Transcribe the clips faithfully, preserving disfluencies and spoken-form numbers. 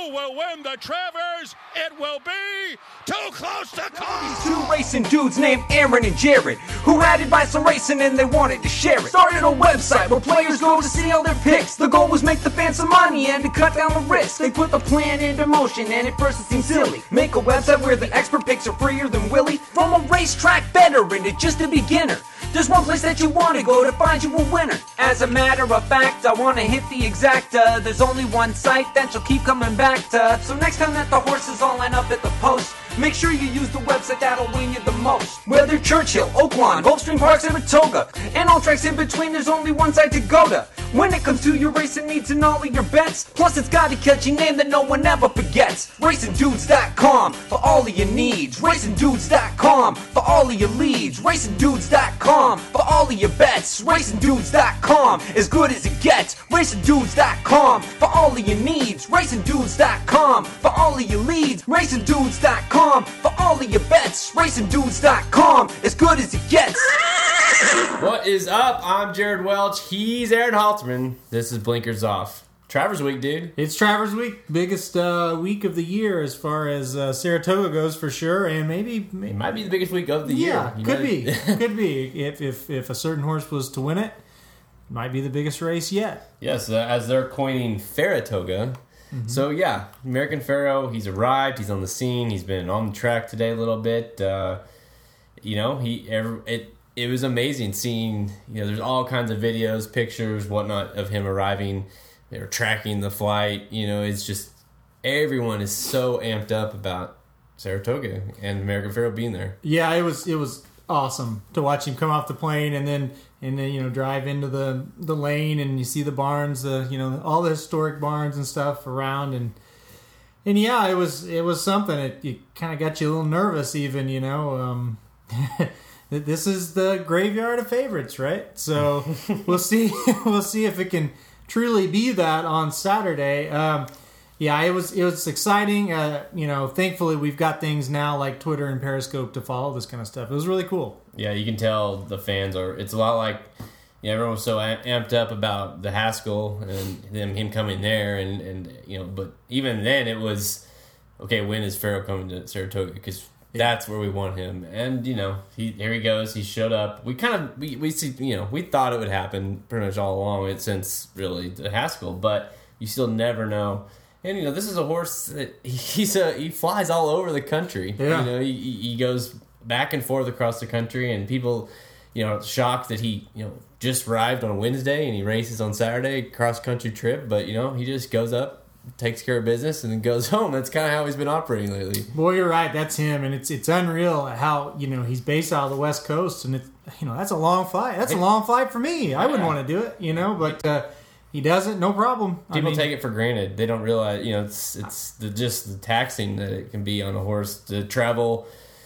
Who will win the Travers? It will be Too Close to Call. Two racing dudes named Aaron and Jared, who had advice on racing and they wanted to share it. Started a website where players go to see all their picks. The goal was make the fans some money and to cut down the risk. They put the plan into motion and at first it seemed silly. Make a website where the expert picks are freer than Willie. From a racetrack veteran to just a beginner, there's one place that you want to go to find you a winner. As a matter of fact, I want to hit the exacta. There's only one site that you'll keep coming back to. So next time that the horses all line up at the post, make sure you use the website that'll win you the most. Whether Churchill, Oaklawn, Gulfstream Park, Saratoga, and all tracks in between, there's only one site to go to. When it comes to your racing needs and all of your bets, plus it's got a catchy name that no one ever forgets. Racing Dudes dot com for all of your needs. Racing Dudes dot com for all of your leads. Racing Dudes dot com for all of your bets. Racing Dudes dot com, as good as it gets. Racing Dudes dot com for all of your needs. Racing Dudes dot com for all of your leads. Racing Dudes dot com for all of your bets. Racing Dudes dot com, as good as it gets. What is up? I'm Jared Welch. He's Aaron Halterman. This is Blinkers Off. Travers Week, dude. It's Travers Week. Biggest uh, week of the year as far as uh, Saratoga goes for sure. And maybe... maybe it might be the biggest week of the yeah, year. Yeah, could be. Could be. If, if, if a certain horse was to win it, it might be the biggest race yet. Yes, uh, as they're coining Faratoga. Mm-hmm. So, yeah, American Pharoah, he's arrived. He's on the scene. He's been on the track today a little bit. Uh, you know, he it it was amazing seeing, you know, there's all kinds of videos, pictures, whatnot of him arriving. They were tracking the flight. You know, it's just everyone is so amped up about Saratoga and American Pharoah being there. Yeah, it was it was awesome to watch him come off the plane and then and then you know drive into the, the lane and you see the barns, the you know all the historic barns and stuff around and and yeah, it was it was something. It, it kind of got you a little nervous, even you know. Um, this is the graveyard of favorites, right? So we'll see we'll see if it can truly be that on Saturday. Um, yeah, it was it was exciting. Uh, you know, thankfully we've got things now like Twitter and Periscope to follow this kind of stuff. It was really cool. Yeah, you can tell the fans are. It's a lot like, you know, everyone was so amped up about the Haskell and them him coming there, and, and you know, but even then it was okay. When is Pharoah coming to Saratoga? Because that's where we want him, and you know, he here he goes. He showed up. We kind of we, we see you know we thought it would happen pretty much all along. It since really the Haskell, but you still never know. And you know, this is a horse that he's a he flies all over the country. Yeah. You know, he, he goes back and forth across the country, and people, you know, shocked that he you know just arrived on Wednesday and he races on Saturday, cross country trip. But you know, he just goes up, takes care of business, and then goes home. That's kind of how he's been operating lately. Boy, you're right. That's him, and it's it's unreal how you know he's based out of the West Coast, and it's you know that's a long flight. That's a long flight for me. I wouldn't want to do it, you know, but uh, he does it, no problem. People I mean, take it for granted. They don't realize, you know, it's it's the, just the taxing that it can be on a horse to travel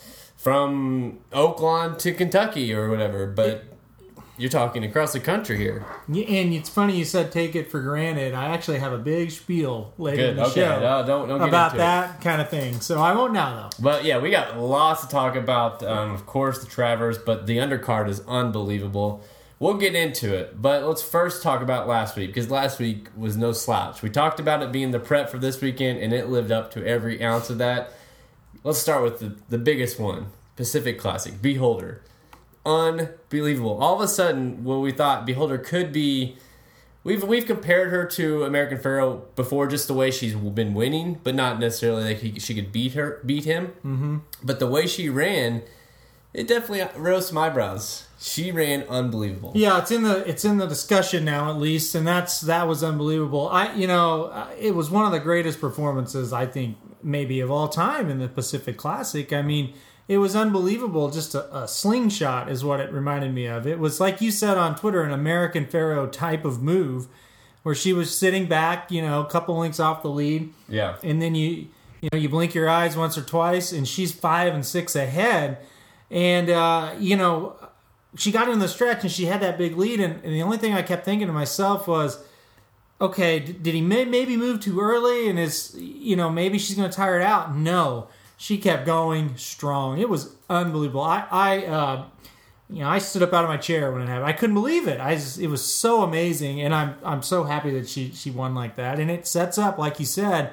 from Oaklawn to Kentucky or whatever. But you're talking across the country here. And it's funny you said take it for granted. I actually have a big spiel later Good. in the Okay. show No, don't, don't get about into that kind of thing. So I won't now, though. But yeah, we got lots to talk about. Um, of course, the Travers, but the undercard is unbelievable. We'll get into it, but let's first talk about last week, because last week was no slouch. We talked about it being the prep for this weekend, and it lived up to every ounce of that. Let's start with the, the biggest one, Pacific Classic, Beholder. Unbelievable. All of a sudden, when we thought Beholder could be... We've we've compared her to American Pharoah before, just the way she's been winning, but not necessarily like he, she could beat her, beat him. Mm-hmm. But the way she ran, it definitely rose some eyebrows. She ran unbelievable. Yeah, it's in the it's in the discussion now, at least, and that's that was unbelievable. I you know it was one of the greatest performances I think maybe of all time in the Pacific Classic. I mean, it was unbelievable. Just a, a slingshot is what it reminded me of. It was like you said on Twitter, an American Pharoah type of move, where she was sitting back, you know, a couple lengths off the lead. Yeah, and then you you know you blink your eyes once or twice, and she's five and six ahead, and uh, you know. She got in the stretch and she had that big lead, and, and the only thing I kept thinking to myself was, okay, d- did he may- maybe move too early, and is you know maybe she's going to tire it out? No, she kept going strong. It was unbelievable. I, I uh, you know, I stood up out of my chair when it happened. I couldn't believe it. I just, it was so amazing, and I'm I'm so happy that she she won like that, and it sets up, like you said,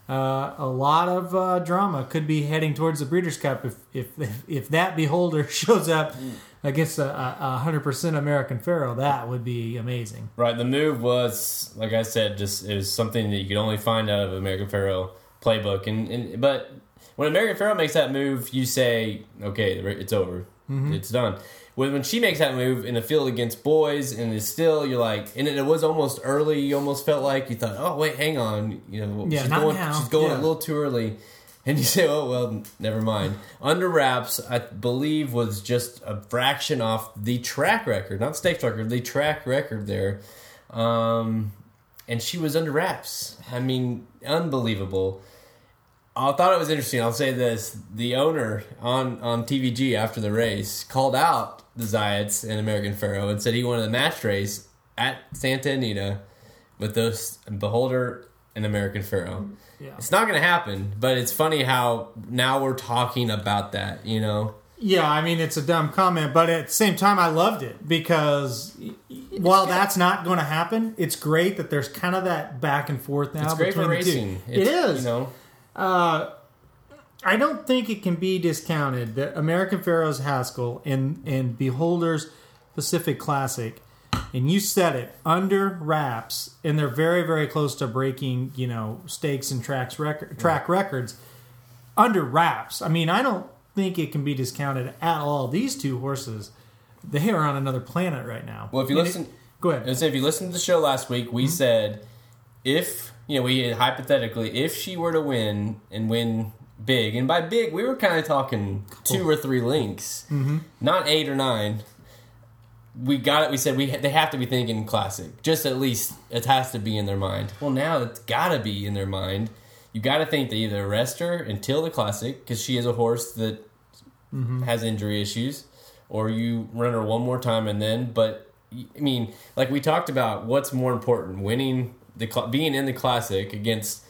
uh, a lot of uh, drama could be heading towards the Breeders' Cup if if if that beholder shows up against a, a hundred percent American Pharoah. That would be amazing. Right. The move was, like I said, just it was something that you could only find out of American Pharoah playbook. And, and but when American Pharoah makes that move, you say, okay, it's over, mm-hmm. it's done. When when she makes that move in the field against boys, and it's still you're like, and it was almost early. You almost felt like you thought, oh wait, hang on, you know, yeah, she's not going, now. she's going yeah. a little too early. And you say, oh, well, never mind. Under wraps, I believe, was just a fraction off the track record. Not stakes record, the track record there. Um, and she was under wraps. I mean, unbelievable. I thought it was interesting. I'll say this. The owner on, on T V G after the race called out the Zayats and American Pharoah and said he wanted a match race at Santa Anita with those Beholder and American Pharoah. Yeah. It's not going to happen, but it's funny how now we're talking about that, you know? Yeah, I mean, it's a dumb comment, but at the same time, I loved it because it's while good. That's not going to happen, it's great that there's kind of that back and forth now. It's great between for the racing. Two. It is. You know? Uh, I don't think it can be discounted that American Pharoah's Haskell and, and Beholder's Pacific Classic, and you said it, under wraps, and they're very, very close to breaking, you know, stakes and tracks record, track right. records, under wraps. I mean, I don't think it can be discounted at all. These two horses, they are on another planet right now. Well, if you and listen... It, go ahead. If you listened to the show last week, we mm-hmm. said if, you know, we hypothetically, if she were to win and win big, and by big, we were kind of talking two or three links, mm-hmm. not eight or nine. We got it. We said we they have to be thinking classic. Just at least it has to be in their mind. Well, now it's got to be in their mind. You got to think they either arrest her until the classic because she is a horse that mm-hmm. has injury issues, or you run her one more time and then. But I mean, like we talked about, what's more important: winning the being in the classic against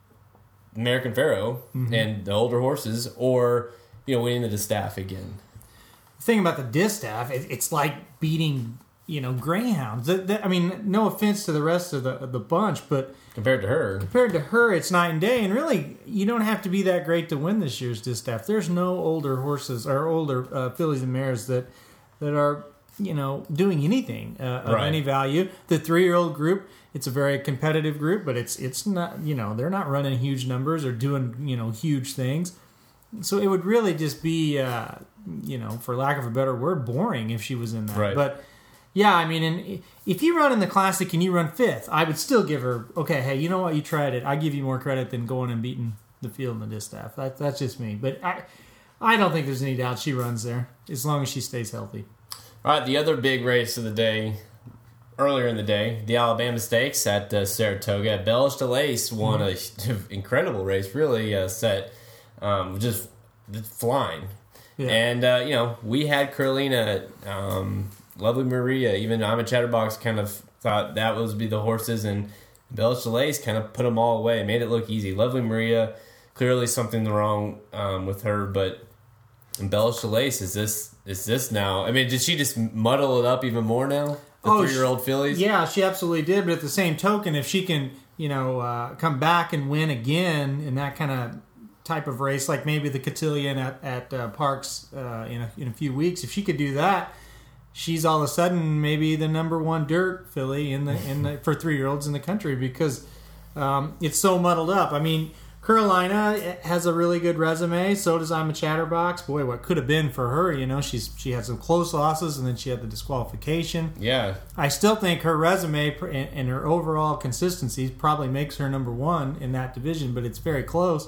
American Pharoah mm-hmm. and the older horses, or you know, winning the distaff again. The thing about the distaff, it, it's like beating, you know, greyhounds. That, that, I mean, no offense to the rest of the of the bunch, but compared to her, compared to her, it's night and day. And really, you don't have to be that great to win this year's distaff. There's no older horses or older uh, fillies and mares that that are, you know, doing anything uh, of right. any value. The three-year-old group, it's a very competitive group, but it's it's not, you know, they're not running huge numbers or doing, you know, huge things. So it would really just be, uh, you know, for lack of a better word, boring if she was in that. Right. But yeah, I mean, and if you run in the classic and you run fifth, I would still give her, okay, hey, you know what, you tried it. I give you more credit than going and beating the field in the distaff. That, that's just me. But I, I don't think there's any doubt she runs there as long as she stays healthy. All right, the other big race of the day, earlier in the day, the Alabama Stakes at uh, Saratoga. Belge de Lace won mm-hmm. an incredible race, really uh, set, um, just flying. Yeah. And, uh, you know, we had Carolina, um, Lovely Maria, even I'm a Chatterbox kind of thought that was be the horses, and Belge de Lace kind of put them all away, made it look easy. Lovely Maria, clearly something wrong um, with her, but Belge de Lace, is this is this now? I mean, did she just muddle it up even more now? The oh, three-year-old fillies? Yeah, she absolutely did, but at the same token, if she can, you know, uh, come back and win again in that kind of type of race, like maybe the Cotillion at, at uh, Parks uh, in, a, in a few weeks, if she could do that, she's all of a sudden maybe the number one dirt filly in the in the for three year olds in the country, because um, it's so muddled up. I mean, Carolina has a really good resume. So does I'm a Chatterbox. Boy, what could have been for her? You know, she's she had some close losses, and then she had the disqualification. Yeah, I still think her resume and, and her overall consistency probably makes her number one in that division, but it's very close.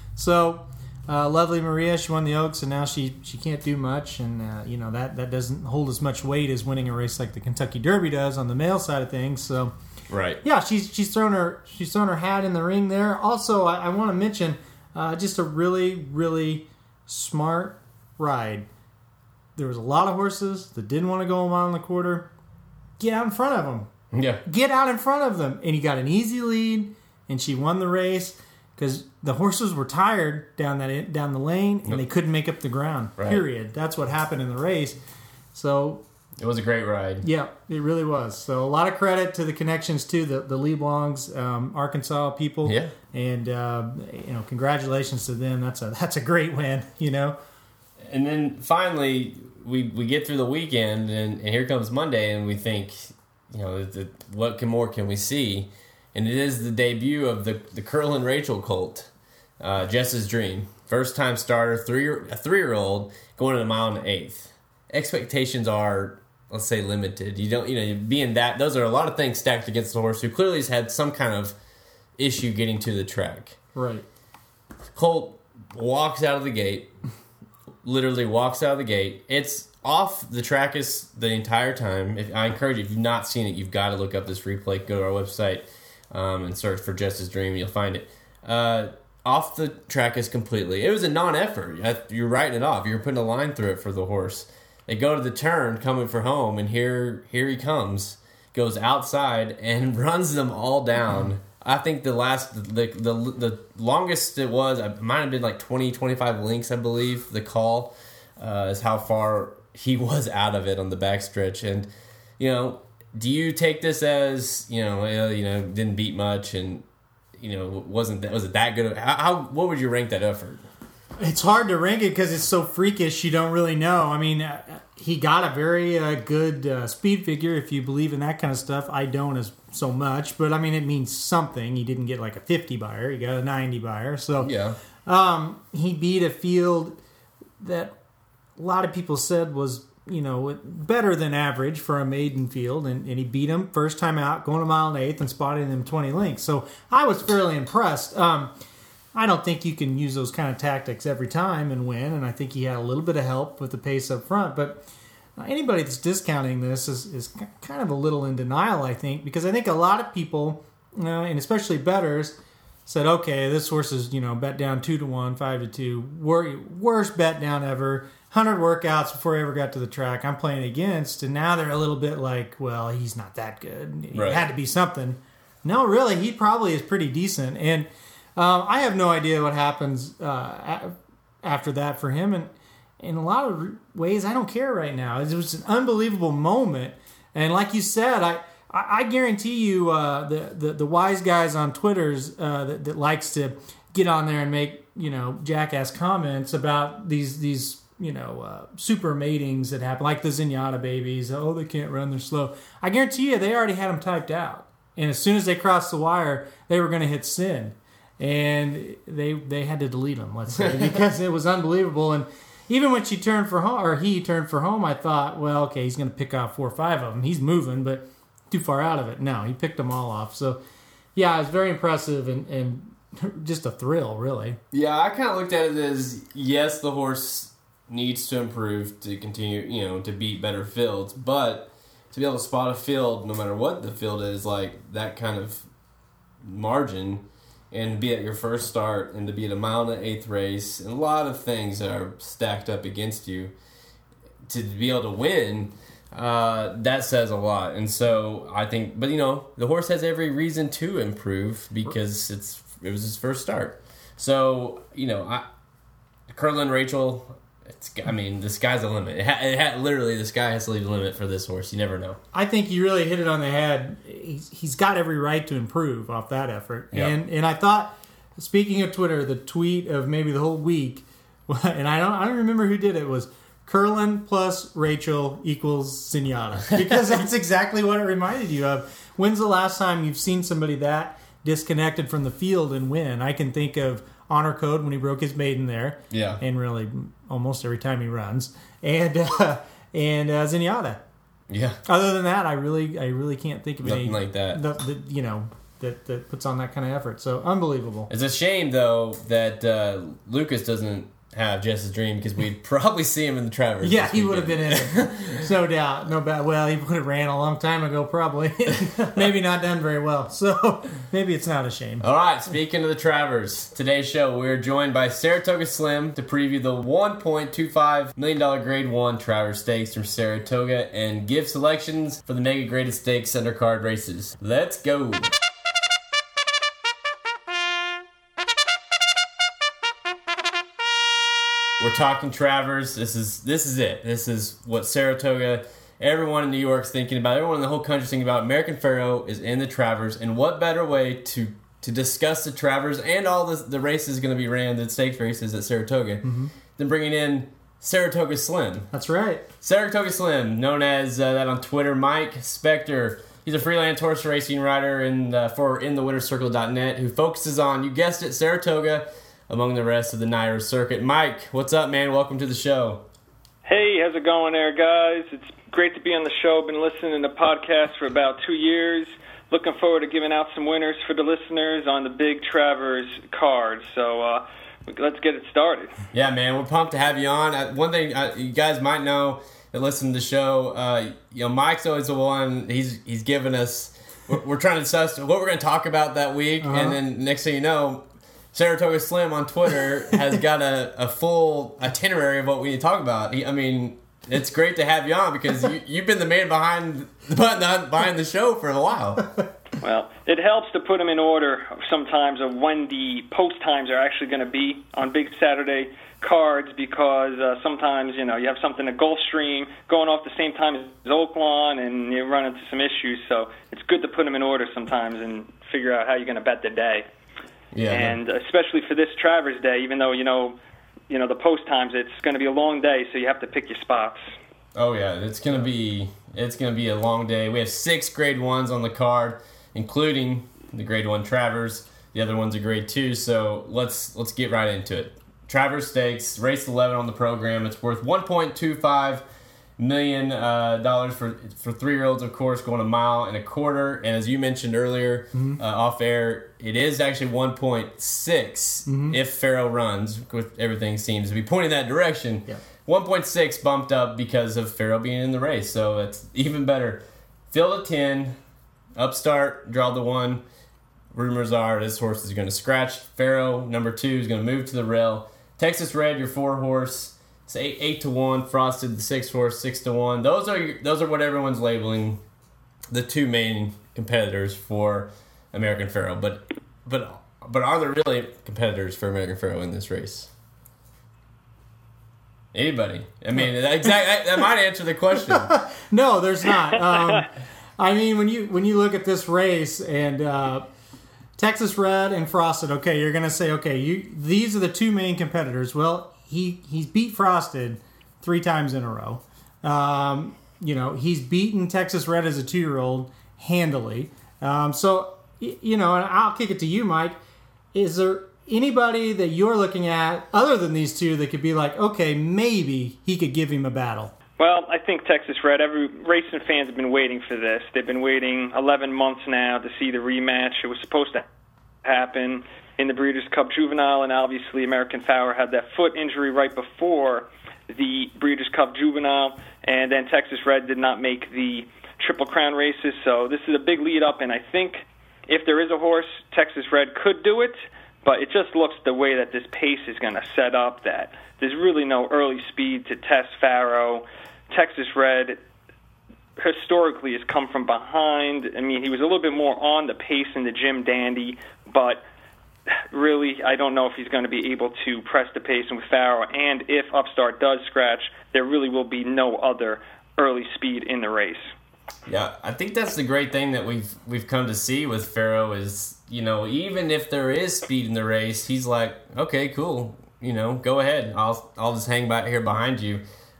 So. Uh, Lovely Maria, she won the Oaks, and now she, she can't do much, and uh, you know that, that doesn't hold as much weight as winning a race like the Kentucky Derby does on the male side of things. So, right, yeah, she's she's thrown her she's thrown her hat in the ring there. Also, I, I want to mention uh, just a really really smart ride. There was a lot of horses that didn't want to go a mile in the quarter. Get out in front of them. Yeah, get out in front of them, and he got an easy lead, and she won the race. Because the horses were tired down that down the lane, and they couldn't make up the ground. Right. Period. That's what happened in the race. So It was a great ride. Yeah, it really was. So a lot of credit to the connections to the the Leblongs, um, Arkansas people. Yeah. And uh, you know, congratulations to them. That's a that's a great win. You know. And then finally, we we get through the weekend, and, and here comes Monday, and we think, you know, the, what can more can we see? And it is the debut of the the Curlin Rachel colt, uh, Jess's Dream, first time starter, three a three year old going at a mile and an eighth. Expectations are, let's say, limited. You don't, you know, being that, those are a lot of things stacked against the horse who clearly has had some kind of issue getting to the track. Right. Colt walks out of the gate, literally walks out of the gate. It's off the track is the entire time. If, I encourage you, if you've not seen it, you've got to look up this replay. Go to our website um, and search for Jess's Dream. You'll find it. Uh, off the track is completely. It was a non-effort. You're writing it off. You're putting a line through it for the horse. They go to the turn, coming for home, and here here he comes. Goes outside and runs them all down. I think the last, the the, the longest it was, it might have been like twenty, twenty-five links, I believe. The call uh, is how far he was out of it on the backstretch. And, you know, do you take this as, you know, uh, you know, didn't beat much and, you know, wasn't that, was it that good? Of, how, how what would you rank that effort? It's hard to rank it because it's so freakish. You don't really know. I mean, uh, he got a very uh, good uh, speed figure if you believe in that kind of stuff. I don't as so much, but I mean, it means something. He didn't get like a fifty buyer. He got a ninety buyer. So yeah, um, he beat a field that a lot of people said was, you know, better than average for a maiden field, and, and he beat him first time out, going a mile and eighth, and spotted him twenty links. So I was fairly impressed. Um, I don't think you can use those kind of tactics every time and win, and I think he had a little bit of help with the pace up front. But anybody that's discounting this is, is kind of a little in denial, I think, because I think a lot of people, uh, and especially bettors, said, okay, this horse is, you know, bet down two to one, five to two, worst bet down ever, one hundred workouts before he ever got to the track I'm playing against, and now they're a little bit like, well, he's not that good. It right. had to be something. No, really, he probably is pretty decent, and Um, I have no idea what happens uh, after that for him, and in a lot of ways, I don't care right now. It was an unbelievable moment, and like you said, I I guarantee you, uh, the, the the wise guys on Twitter's uh, that, that likes to get on there and make, you know, jackass comments about these these you know uh, super matings that happen, like the Zenyatta babies. Oh, they can't run; they're slow. I guarantee you, they already had them typed out, and as soon as they crossed the wire, they were going to hit sin. And they they had to delete him, let's say, because it was unbelievable. And even when she turned for home, or he turned for home, I thought, well, okay, he's going to pick off four or five of them. He's moving, but too far out of it. No, he picked them all off. So, yeah, it was very impressive and, and just a thrill, really. Yeah, I kind of looked at it as, yes, the horse needs to improve to continue, you know, to beat better fields, but to be able to spot a field, no matter what the field is, like that kind of margin, and to be at your first start, and to be at a mile and an eighth race, and a lot of things that are stacked up against you, to be able to win, uh, that says a lot. And so I think, but you know, the horse has every reason to improve because it's it was his first start. So you know, I, Curlin Rachel. It's, I mean, the sky's the limit. It ha, it ha, literally, the sky has to leave the limit for this horse. You never know. I think you really hit it on the head. He's, he's got every right to improve off that effort. Yep. And and I thought, speaking of Twitter, the tweet of maybe the whole week, and I don't I don't remember who did it, was Curlin plus Rachel equals Zenyatta. Because that's exactly what it reminded you of. When's the last time you've seen somebody that disconnected from the field and win? I can think of Honor Code when he broke his maiden there. Yeah. And really almost every time he runs. And uh, and uh, Zenyatta. Yeah. Other than that, I really I really can't think of Nothing any like that. The, the, you know, that, that puts on that kind of effort. So unbelievable. It's a shame though that uh, Lucas doesn't have Jess's Dream, because we'd probably see him in the Travers. Yeah, he would have been in it. No doubt. No bad. Well, he would have ran a long time ago, probably. Maybe not done very well. So maybe it's not a shame. All right, speaking of the Travers, today's show, we're joined by Saratoga Slim to preview the one point two five million dollars Grade one Travers Stakes from Saratoga and give selections for the Mega Graded Stakes undercard races. Let's go. We're talking Travers. This is this is it. This is what Saratoga everyone in New York's thinking about, everyone in the whole country's thinking about, American Pharoah is in the Travers, and what better way to to discuss the Travers and all the, the races going to be ran, the stakes races at Saratoga, mm-hmm. than bringing in Saratoga Slim. That's right. Saratoga Slim, known as uh, that on Twitter, Mike Spector. He's a freelance horse racing writer in, uh, for in the winner's circle dot net who focuses on, you guessed it, Saratoga, among the rest of the Nairo circuit. Mike, what's up, man? Welcome to the show. Hey, how's it going there, guys? It's great to be on the show. Been listening to the podcast for about two years. Looking forward to giving out some winners for the listeners on the big Travers card. So uh, let's get it started. Yeah, man, we're pumped to have you on. Uh, one thing uh, you guys might know that listen to the show, uh, you know, Mike's always the one. He's he's giving us. We're, we're trying to discuss what we're going to talk about that week, uh-huh. and then next thing you know, Saratoga Slim on Twitter has got a, a full itinerary of what we need to talk about. He, I mean, it's great to have you on because you, you've been the man behind behind the show for a while. Well, it helps to put them in order sometimes of when the post times are actually going to be on big Saturday cards because uh, sometimes, you know, you have something at Gulfstream going off the same time as Oaklawn and you run into some issues. So it's good to put them in order sometimes and figure out how you're going to bet the day. Yeah, and especially for this Travers Day, even though, you know, you know, the post times, it's going to be a long day, so you have to pick your spots. Oh yeah, it's gonna be it's gonna be a long day. We have six Grade Ones on the card, including the Grade One Travers. The other one's a Grade Two. So let's let's get right into it. Travers Stakes, race eleven on the program. It's worth one point two five million uh, dollars for for three year olds, of course, going a mile and a quarter. And as you mentioned earlier, mm-hmm. uh, off air, it is actually one point six mm-hmm. if Pharoah runs. With everything seems to be pointing that direction. Yeah. one point six bumped up because of Pharoah being in the race, so it's even better. Field at ten, Upstart, draw the one. Rumors are this horse is going to scratch. Pharoah, number two, is going to move to the rail. Texas Red, your four horse. It's eight, eight to one. Frosted, the six horse, six to one. Those are those are what everyone's labeling the two main competitors for American Pharoah. But but but are there really competitors for American Pharoah in this race? Anybody? I mean, that exact that might answer the question. No, there's not. Um, I mean, when you when you look at this race and uh, Texas Red and Frosted, okay, you're gonna say, okay, you these are the two main competitors. Well, he he's beat Frosted three times in a row. Um, you know, he's beaten Texas Red as a two-year-old handily. Um, so, you know, and I'll kick it to you, Mike. Is there anybody that you're looking at other than these two that could be like, okay, maybe he could give him a battle? Well, I think Texas Red, every racing fans have been waiting for this. They've been waiting eleven months now to see the rematch. It was supposed to happen in the Breeders' Cup Juvenile, and obviously American Pharoah had that foot injury right before the Breeders' Cup Juvenile, and then Texas Red did not make the Triple Crown races, so this is a big lead-up, and I think if there is a horse, Texas Red could do it, but it just looks the way that this pace is going to set up that there's really no early speed to test Pharoah. Texas Red historically has come from behind. I mean, he was a little bit more on the pace in the Jim Dandy, but really, I don't know if he's going to be able to press the pace with Pharoah. And if Upstart does scratch, there really will be no other early speed in the race. Yeah, I think that's the great thing that we've we've come to see with Pharoah is, you know, even if there is speed in the race, he's like, okay, cool, you know, go ahead. I'll I'll just hang back here behind you.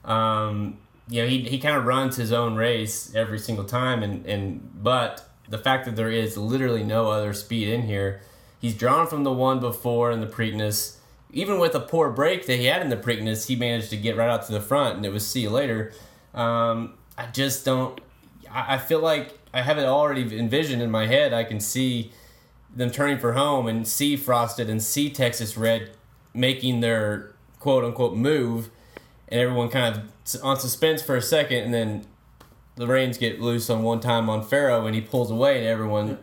Um, you know, he he kind of runs his own race every single time, and and but the fact that there is literally no other speed in here. He's drawn from the one before in the Preakness. Even with a poor break that he had in the Preakness, he managed to get right out to the front, and it was see you later. Um, I just don't... I, I feel like I have it already envisioned in my head. I can see them turning for home and see Frosted and see Texas Red making their quote-unquote move, and everyone kind of on suspense for a second, and then the reins get loose on one time on Pharoah, and he pulls away, and everyone...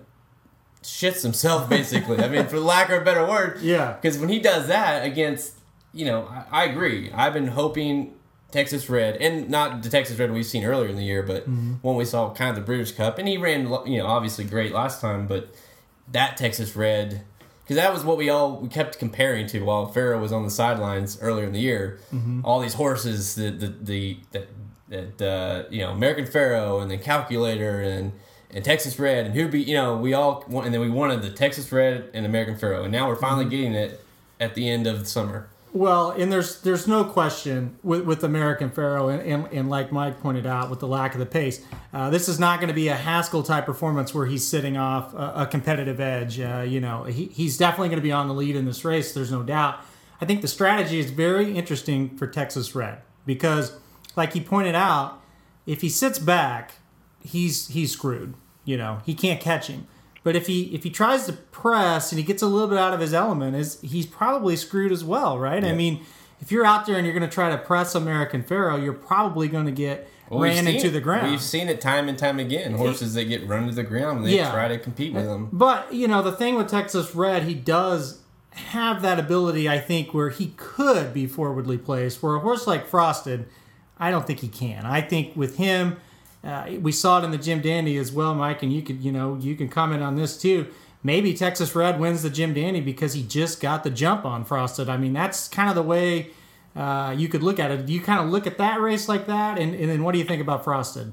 shits himself, basically. I mean, for lack of a better word. Yeah. Because when he does that against, you know, I, I agree. I've been hoping Texas Red, and not the Texas Red we've seen earlier in the year, but mm-hmm. when we saw kind of the Breeders' Cup, and he ran, you know, obviously great last time, but that Texas Red, because that was what we all we kept comparing to while Pharoah was on the sidelines earlier in the year. Mm-hmm. All these horses, the the the, the that uh, you know American Pharoah and then Calculator and and Texas Red and who be you know we all want, and then we wanted the Texas Red and American Pharoah, and now we're finally mm-hmm. getting it at the end of the summer. Well, and there's there's no question with, with American Pharoah, and, and, and like Mike pointed out, with the lack of the pace, uh, this is not going to be a Haskell-type performance where he's sitting off a, a competitive edge. Uh, you know, he, he's definitely going to be on the lead in this race, there's no doubt. I think the strategy is very interesting for Texas Red because, like he pointed out, if he sits back, he's he's screwed. You know, he can't catch him. But if he if he tries to press and he gets a little bit out of his element, is he's probably screwed as well, right? Yeah. I mean, if you're out there and you're going to try to press American Pharoah, you're probably going to get well, ran into it. the ground. We've seen it time and time again. Horses that get run to the ground and they yeah. try to compete with them. But, you know, the thing with Texas Red, he does have that ability, I think, where he could be forwardly placed. Where a horse like Frosted, I don't think he can. I think with him... Uh, we saw it in the Jim Dandy as well, Mike, and you could, you know, you can comment on this too. Maybe Texas Red wins the Jim Dandy because he just got the jump on Frosted. I mean, that's kind of the way uh, you could look at it. Do you kind of look at that race like that? And, and then what do you think about Frosted?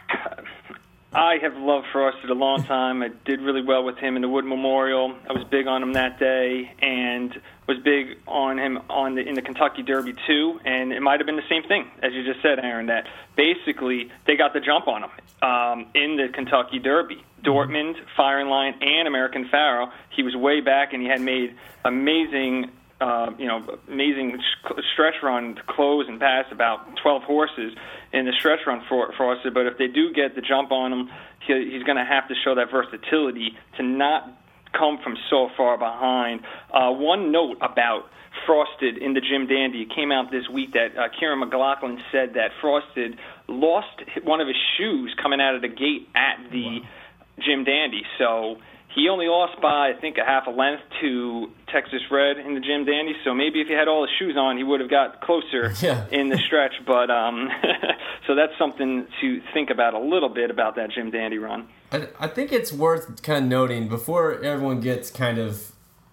I have loved Frosted a long time. I did really well with him in the Wood Memorial. I was big on him that day, and was big on him on the in the Kentucky Derby too. And it might have been the same thing as you just said, Aaron. That basically they got the jump on him um, in the Kentucky Derby. Dortmund, Firing Line, and American Pharoah. He was way back, and he had made amazing. Uh, you know, amazing stretch run to close and pass about twelve horses in the stretch run for Frosted. But if they do get the jump on him, he, he's going to have to show that versatility to not come from so far behind. Uh, one note about Frosted in the Jim Dandy, it came out this week that uh, Kieran McLaughlin said that Frosted lost one of his shoes coming out of the gate at the wow. Jim Dandy. So he only lost by, I think, a half a length to Texas Red in the Jim Dandy. So maybe if he had all his shoes on, he would have got closer yeah. in the stretch. But um, so that's something to think about a little bit about that Jim Dandy run. I, I think it's worth kind of noting before everyone gets kind of,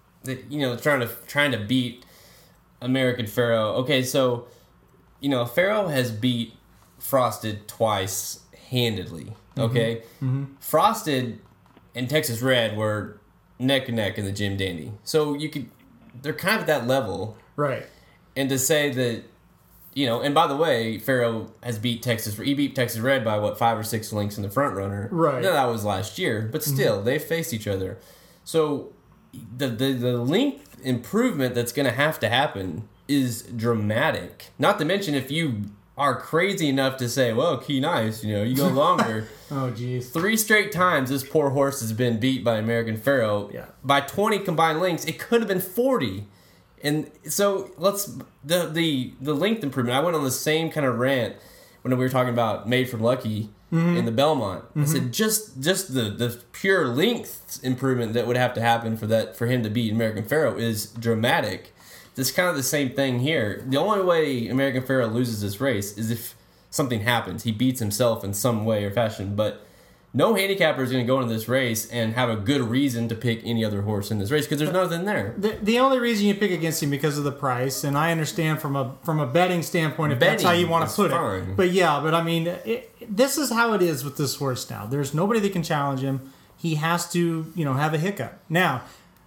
you know, trying to trying to beat American Pharoah. Okay, so you know, Pharoah has beat Frosted twice handedly. Okay, mm-hmm. Mm-hmm. Frosted and Texas Red were neck and neck in the Jim Dandy. So you could, they're kind of at that level. Right. And to say that, you know, and by the way, Pharoah has beat Texas, he beat Texas Red by what, five or six lengths in the front runner. Right. No, that was last year, but still, mm-hmm. they faced each other. So the, the, the length improvement that's going to have to happen is dramatic. Not to mention if you are crazy enough to say, well, Key Nice, you know, you go longer. Oh, geez. Three straight times this poor horse has been beat by American Pharoah. Yeah. By twenty combined lengths, it could have been forty. And so let's, the, the, the length improvement, I went on the same kind of rant when we were talking about Made from Lucky mm-hmm. in the Belmont. Mm-hmm. I said just just the, the pure length improvement that would have to happen for that for him to beat American Pharoah is dramatic. It's kind of the same thing here. The only way American Pharoah loses this race is if something happens. He beats himself in some way or fashion. But no handicapper is going to go into this race and have a good reason to pick any other horse in this race because there's nothing there. The, the only reason you pick against him because of the price, and I understand from a from a betting standpoint if betting, that's how you want to put fine. it. But yeah, but I mean, it, this is how it is with this horse now. There's nobody that can challenge him. He has to, you know, have a hiccup. Now,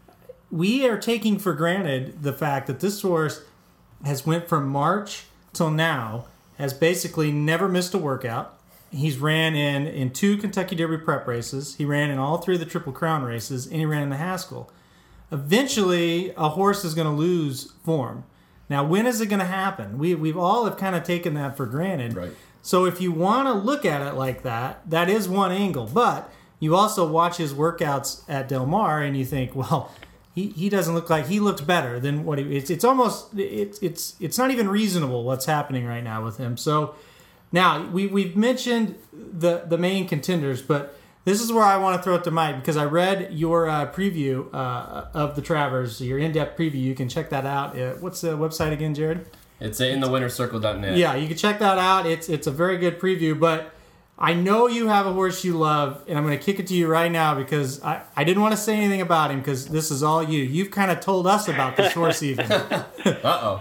we are taking for granted the fact that this horse has went from March till now, has basically never missed a workout. He's ran in, in two Kentucky Derby prep races. He ran in all three of the Triple Crown races, and he ran in the Haskell. Eventually, a horse is going to lose form. Now, when is it going to happen? We, we've all have kind of taken that for granted. Right. So if you want to look at it like that, that is one angle. But you also watch his workouts at Del Mar, and you think, well, He he doesn't look like he looks better than what he. It's it's almost it's it's it's not even reasonable what's happening right now with him. So now we we've mentioned the the main contenders, but this is where I want to throw it to Mike because I read your uh, preview uh, of the Travers, your in-depth preview. You can check that out. Uh, what's the website again, Jared? It's in the winner circle dot net. Yeah, you can check that out. It's it's a very good preview, but I know you have a horse you love, and I'm going to kick it to you right now because I, I didn't want to say anything about him because this is all you. You've kind of told us about this horse even. Uh-oh.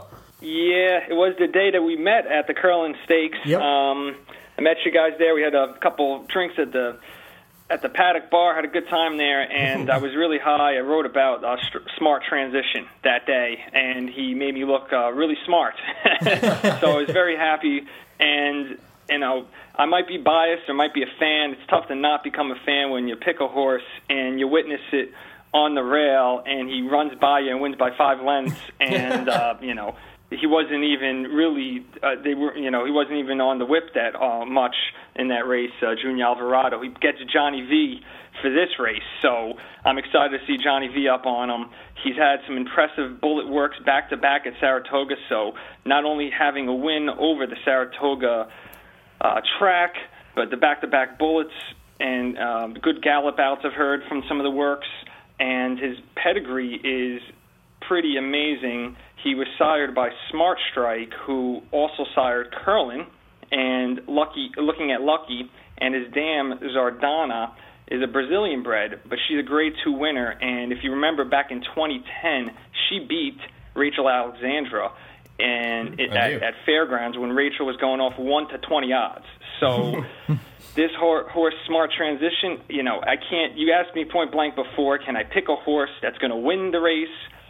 Yeah, it was the day that we met at the Curlin Stakes. Yep. Um, I met you guys there. We had a couple drinks at the at the Paddock Bar, had a good time there, and I was really high. I wrote about uh, st- smart transition that day, and he made me look uh, really smart. So I was very happy, and, you know, I might be biased or might be a fan. It's tough to not become a fan when you pick a horse and you witness it on the rail, and he runs by you and wins by five lengths, and, uh, you know, he wasn't even really, uh, they were, you know, he wasn't even on the whip that uh, much in that race, uh, Junior Alvarado. He gets Johnny V for this race, so I'm excited to see Johnny V up on him. He's had some impressive bullet works back-to-back at Saratoga, so not only having a win over the Saratoga uh, track, but the back-to-back bullets and um, good gallop outs I've heard from some of the works, and his pedigree is pretty amazing. He was sired by Smart Strike, who also sired Curlin, and Lucky, looking at Lucky, and his dam, Zardana, is a Brazilian bred, but she's a grade two winner, and if you remember back in twenty ten, she beat Rachel Alexandra and it, at, at Fairgrounds when Rachel was going off one to twenty odds. So this horse, horse Smart Transition, you know, I can't, you asked me point blank before, can I pick a horse that's going to win the race?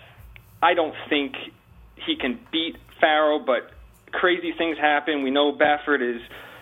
I don't think he can beat Farrow, but crazy things happen. We know Baffert is,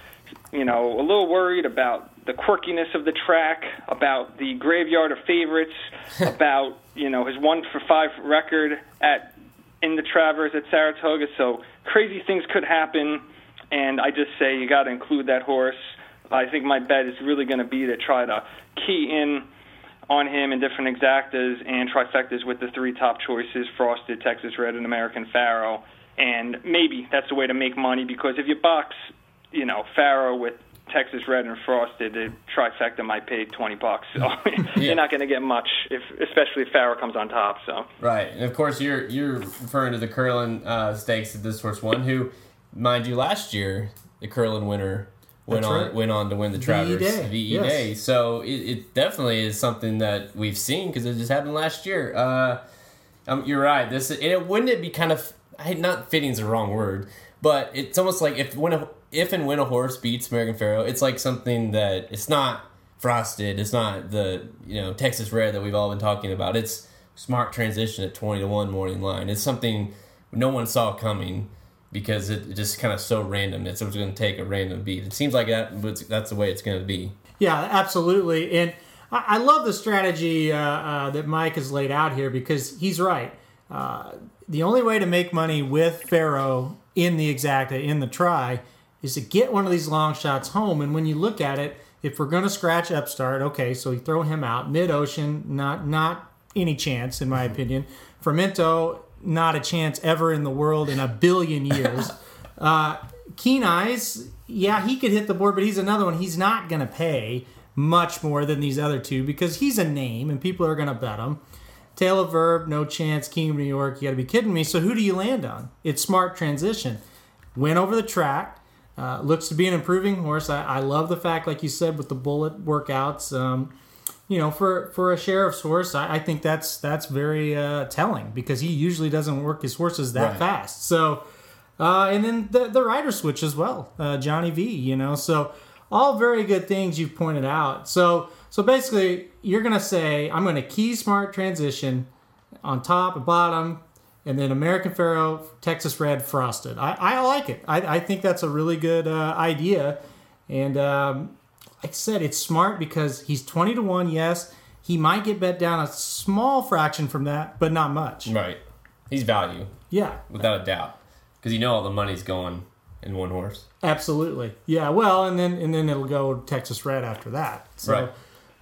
you know, a little worried about the quirkiness of the track, about the graveyard of favorites, about, you know, his one for five record at in the Travers at Saratoga. So crazy things could happen, and I just say you got to include that horse. I think my bet is really going to be to try to key in on him in different exactas and trifectas with the three top choices, Frosted, Texas Red, and American Pharoah. And maybe that's the way to make money, because if you box, you know, Pharoah with Texas Red and Frosted, the trifecta might pay twenty bucks. So yeah. You're not going to get much, if especially if Pharoah comes on top. So right, and of course you're you're referring to the Curlin uh, Stakes that this horse won, who, mind you, last year the Curlin winner went That's on right. went on to win the Travers V E yes. Day. So it, it definitely is something that we've seen because it just happened last year. Uh, um, you're right. This and it wouldn't it be kind of not fitting is the wrong word, but it's almost like if when a if and when a horse beats American Pharoah, it's like something that it's not Frosted, it's not the you know Texas Red that we've all been talking about. It's Smart Transition at twenty to one morning line. It's something no one saw coming because it, it just kind of so random. It's going to take a random beat. It seems like that, but that's the way it's going to be. Yeah, absolutely. And I, I love the strategy uh, uh, that Mike has laid out here because he's right. Uh, the only way to make money with Pharoah in the exacta, in the try, is to get one of these long shots home. And when you look at it, if we're going to scratch Upstart, okay, so you throw him out. Mid-Ocean, not not any chance, in my opinion. Fermento, not a chance ever in the world in a billion years. uh, Keen Eyes, yeah, he could hit the board, but he's another one. He's not going to pay much more than these other two because he's a name and people are going to bet him. Tail of Verb, no chance. King of New York, you got to be kidding me. So who do you land on? It's Smart Transition. Win over the track. Uh, looks to be an improving horse. I, I love the fact, like you said, with the bullet workouts. Um, you know, for, for a sheriff's horse, I, I think that's that's very uh, telling because he usually doesn't work his horses that right. fast. So, uh, and then the the rider switch as well, uh, Johnny V. You know, so all very good things you've pointed out. So so basically, you're gonna say I'm gonna key Smart Transition on top and bottom. And then American Pharoah, Texas Red, Frosted. I, I like it. I, I think that's a really good uh, idea. And um, like I said, it's smart because he's twenty to one, yes. He might get bet down a small fraction from that, but not much. Right. He's value. Yeah. Without a doubt. Because you know all the money's going in one horse. Absolutely. Yeah, well, and then and then it'll go Texas Red after that. So, right.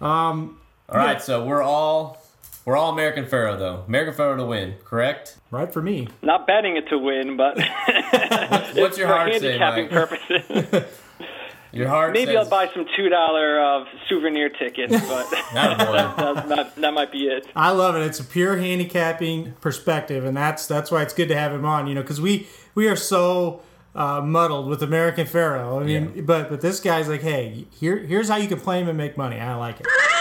Um, all right, yeah. so we're all... We're all American Pharoah, though. American Pharoah to win, correct? Right for me. Not betting it to win, but what's your heart say, handicapping Mike? purposes. Your heart Maybe says... I'll buy some two dollar uh, souvenir tickets, but that, that, that might be it. I love it. It's a pure handicapping perspective, and that's that's why it's good to have him on. You know, because we we are so uh, muddled with American Pharoah. I mean, yeah. but but this guy's like, hey, here here's how you can play him and make money. I like it.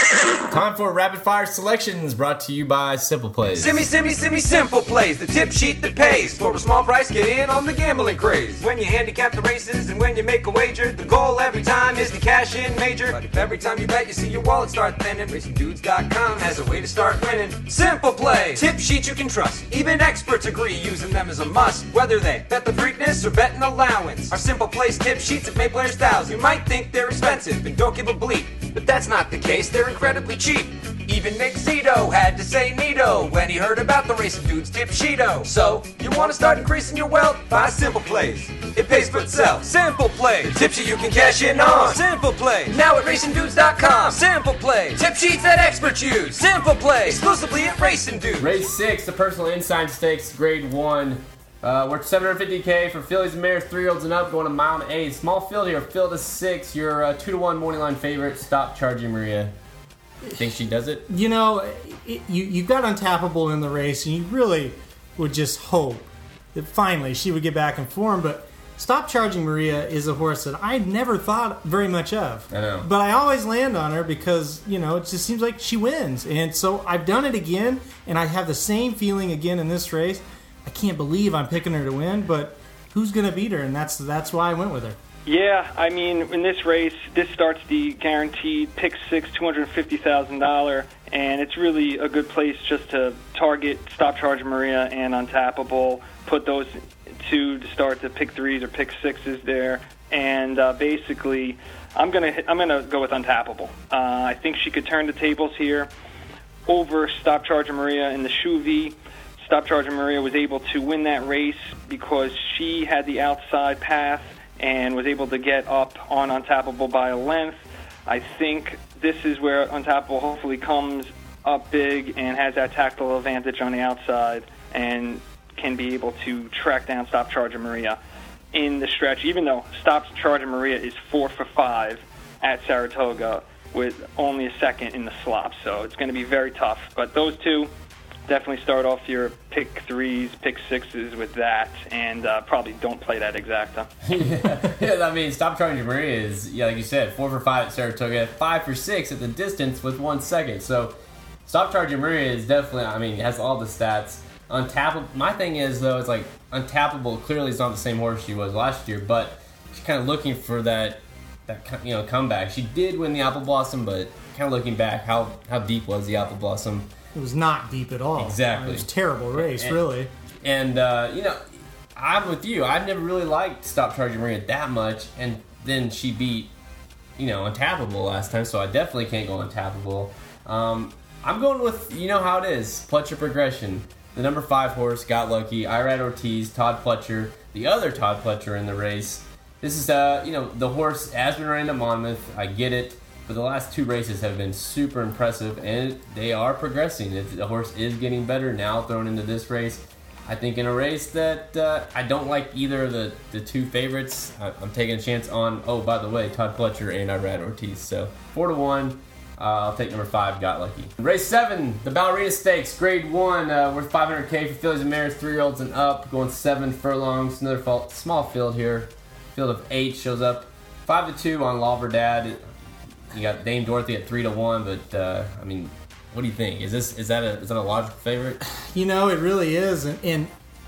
Time for rapid fire selections brought to you by Simple Plays. Simmy, simmy, simmy, Simple Plays, the tip sheet that pays. For a small price, get in on the gambling craze. When you handicap the races and when you make a wager, the goal every time is to cash in major. But if every time you bet you see your wallet start thinning, racing dudes dot com has a way to start winning. Simple Plays, tip sheets you can trust. Even experts agree using them is a must. Whether they bet the Preakness or bet an allowance, our Simple Plays tip sheets have made players thousands. You might think they're expensive and don't give a bleep, but that's not the case, they're incredibly cheap. Even Nick Zito had to say neato when he heard about the Racing Dudes tip sheeto. So, you want to start increasing your wealth? Buy Simple Plays. It pays for itself. Simple Plays. Tip sheet you can cash in on. Simple Plays. Now at racing dudes dot com. Simple Plays. Tip sheets that experts use. Simple Plays. Exclusively at Racing Dudes. Race six, the personal inside stakes, grade one. Uh, we're seven hundred fifty K for fillies and mares, three-year-olds and up, going to mile eight. Small field here, field of six. Your uh, two to one morning line favorite. Stop Charging Maria. Think she does it? You know, it, you you got Untappable in the race, and you really would just hope that finally she would get back in form. But Stop Charging Maria is a horse that I never thought very much of. I know. But I always land on her because, you know, it just seems like she wins. And so I've done it again, and I have the same feeling again in this race. I can't believe I'm picking her to win, but who's going to beat her? And that's that's why I went with her. Yeah, I mean, in this race, this starts the guaranteed pick six, two hundred fifty thousand dollars, and it's really a good place just to target Stop Charging Maria and Untappable, put those two to start the pick threes or pick sixes there, and uh, basically, I'm gonna I'm gonna go with Untappable. Uh, I think she could turn the tables here over Stop Charging Maria in the Shuvi. Stop Charging Maria was able to win that race because she had the outside path and was able to get up on Untappable by a length. I think this is where Untappable hopefully comes up big and has that tactical advantage on the outside and can be able to track down Stop Charging Maria in the stretch, even though Stop Charging Maria is four for five at Saratoga with only a second in the slop. So it's going to be very tough. But those two, definitely start off your pick threes, pick sixes with that, and uh, probably don't play that exacta. yeah. yeah, I mean, Stop Charging Maria is, yeah, like you said, four for five at Saratoga, five for six at the distance with one second. So, Stop Charging Maria is definitely, I mean, has all the stats. Untappable. My thing is though, it's like Untappable clearly is not the same horse she was last year, but she's kind of looking for that, that you know, comeback. She did win the Apple Blossom, but kind of looking back, how how deep was the Apple Blossom? It was not deep at all. Exactly. It was a terrible race, and, really. And, uh, you know, I'm with you. I've never really liked Stop Charging Maria that much, and then she beat, you know, Untappable last time, so I definitely can't go Untappable. Um, I'm going with, you know how it is, Pletcher Progression. The number five horse, Got Lucky, Irad Ortiz, Todd Pletcher, the other Todd Pletcher in the race. This is, uh, you know, the horse has been running to Monmouth. I get it. But the last two races have been super impressive, and they are progressing. It's, the horse is getting better now thrown into this race. I think in a race that uh, I don't like either of the, the two favorites, I, I'm taking a chance on, oh, by the way, Todd Pletcher and Irad Ortiz. So four to one, uh, I'll take number five, Got Lucky. Race seven, the Ballerina Stakes, grade one, uh, worth five hundred K for fillies and mares, three-year-olds and up, going seven furlongs. Another fall, small field here. Field of eight shows up. Five to two on La Verdad. You got Dame Dorothy at three to one, but uh, I mean, what do you think? Is this is that a is that a logical favorite? You know, it really is, and, and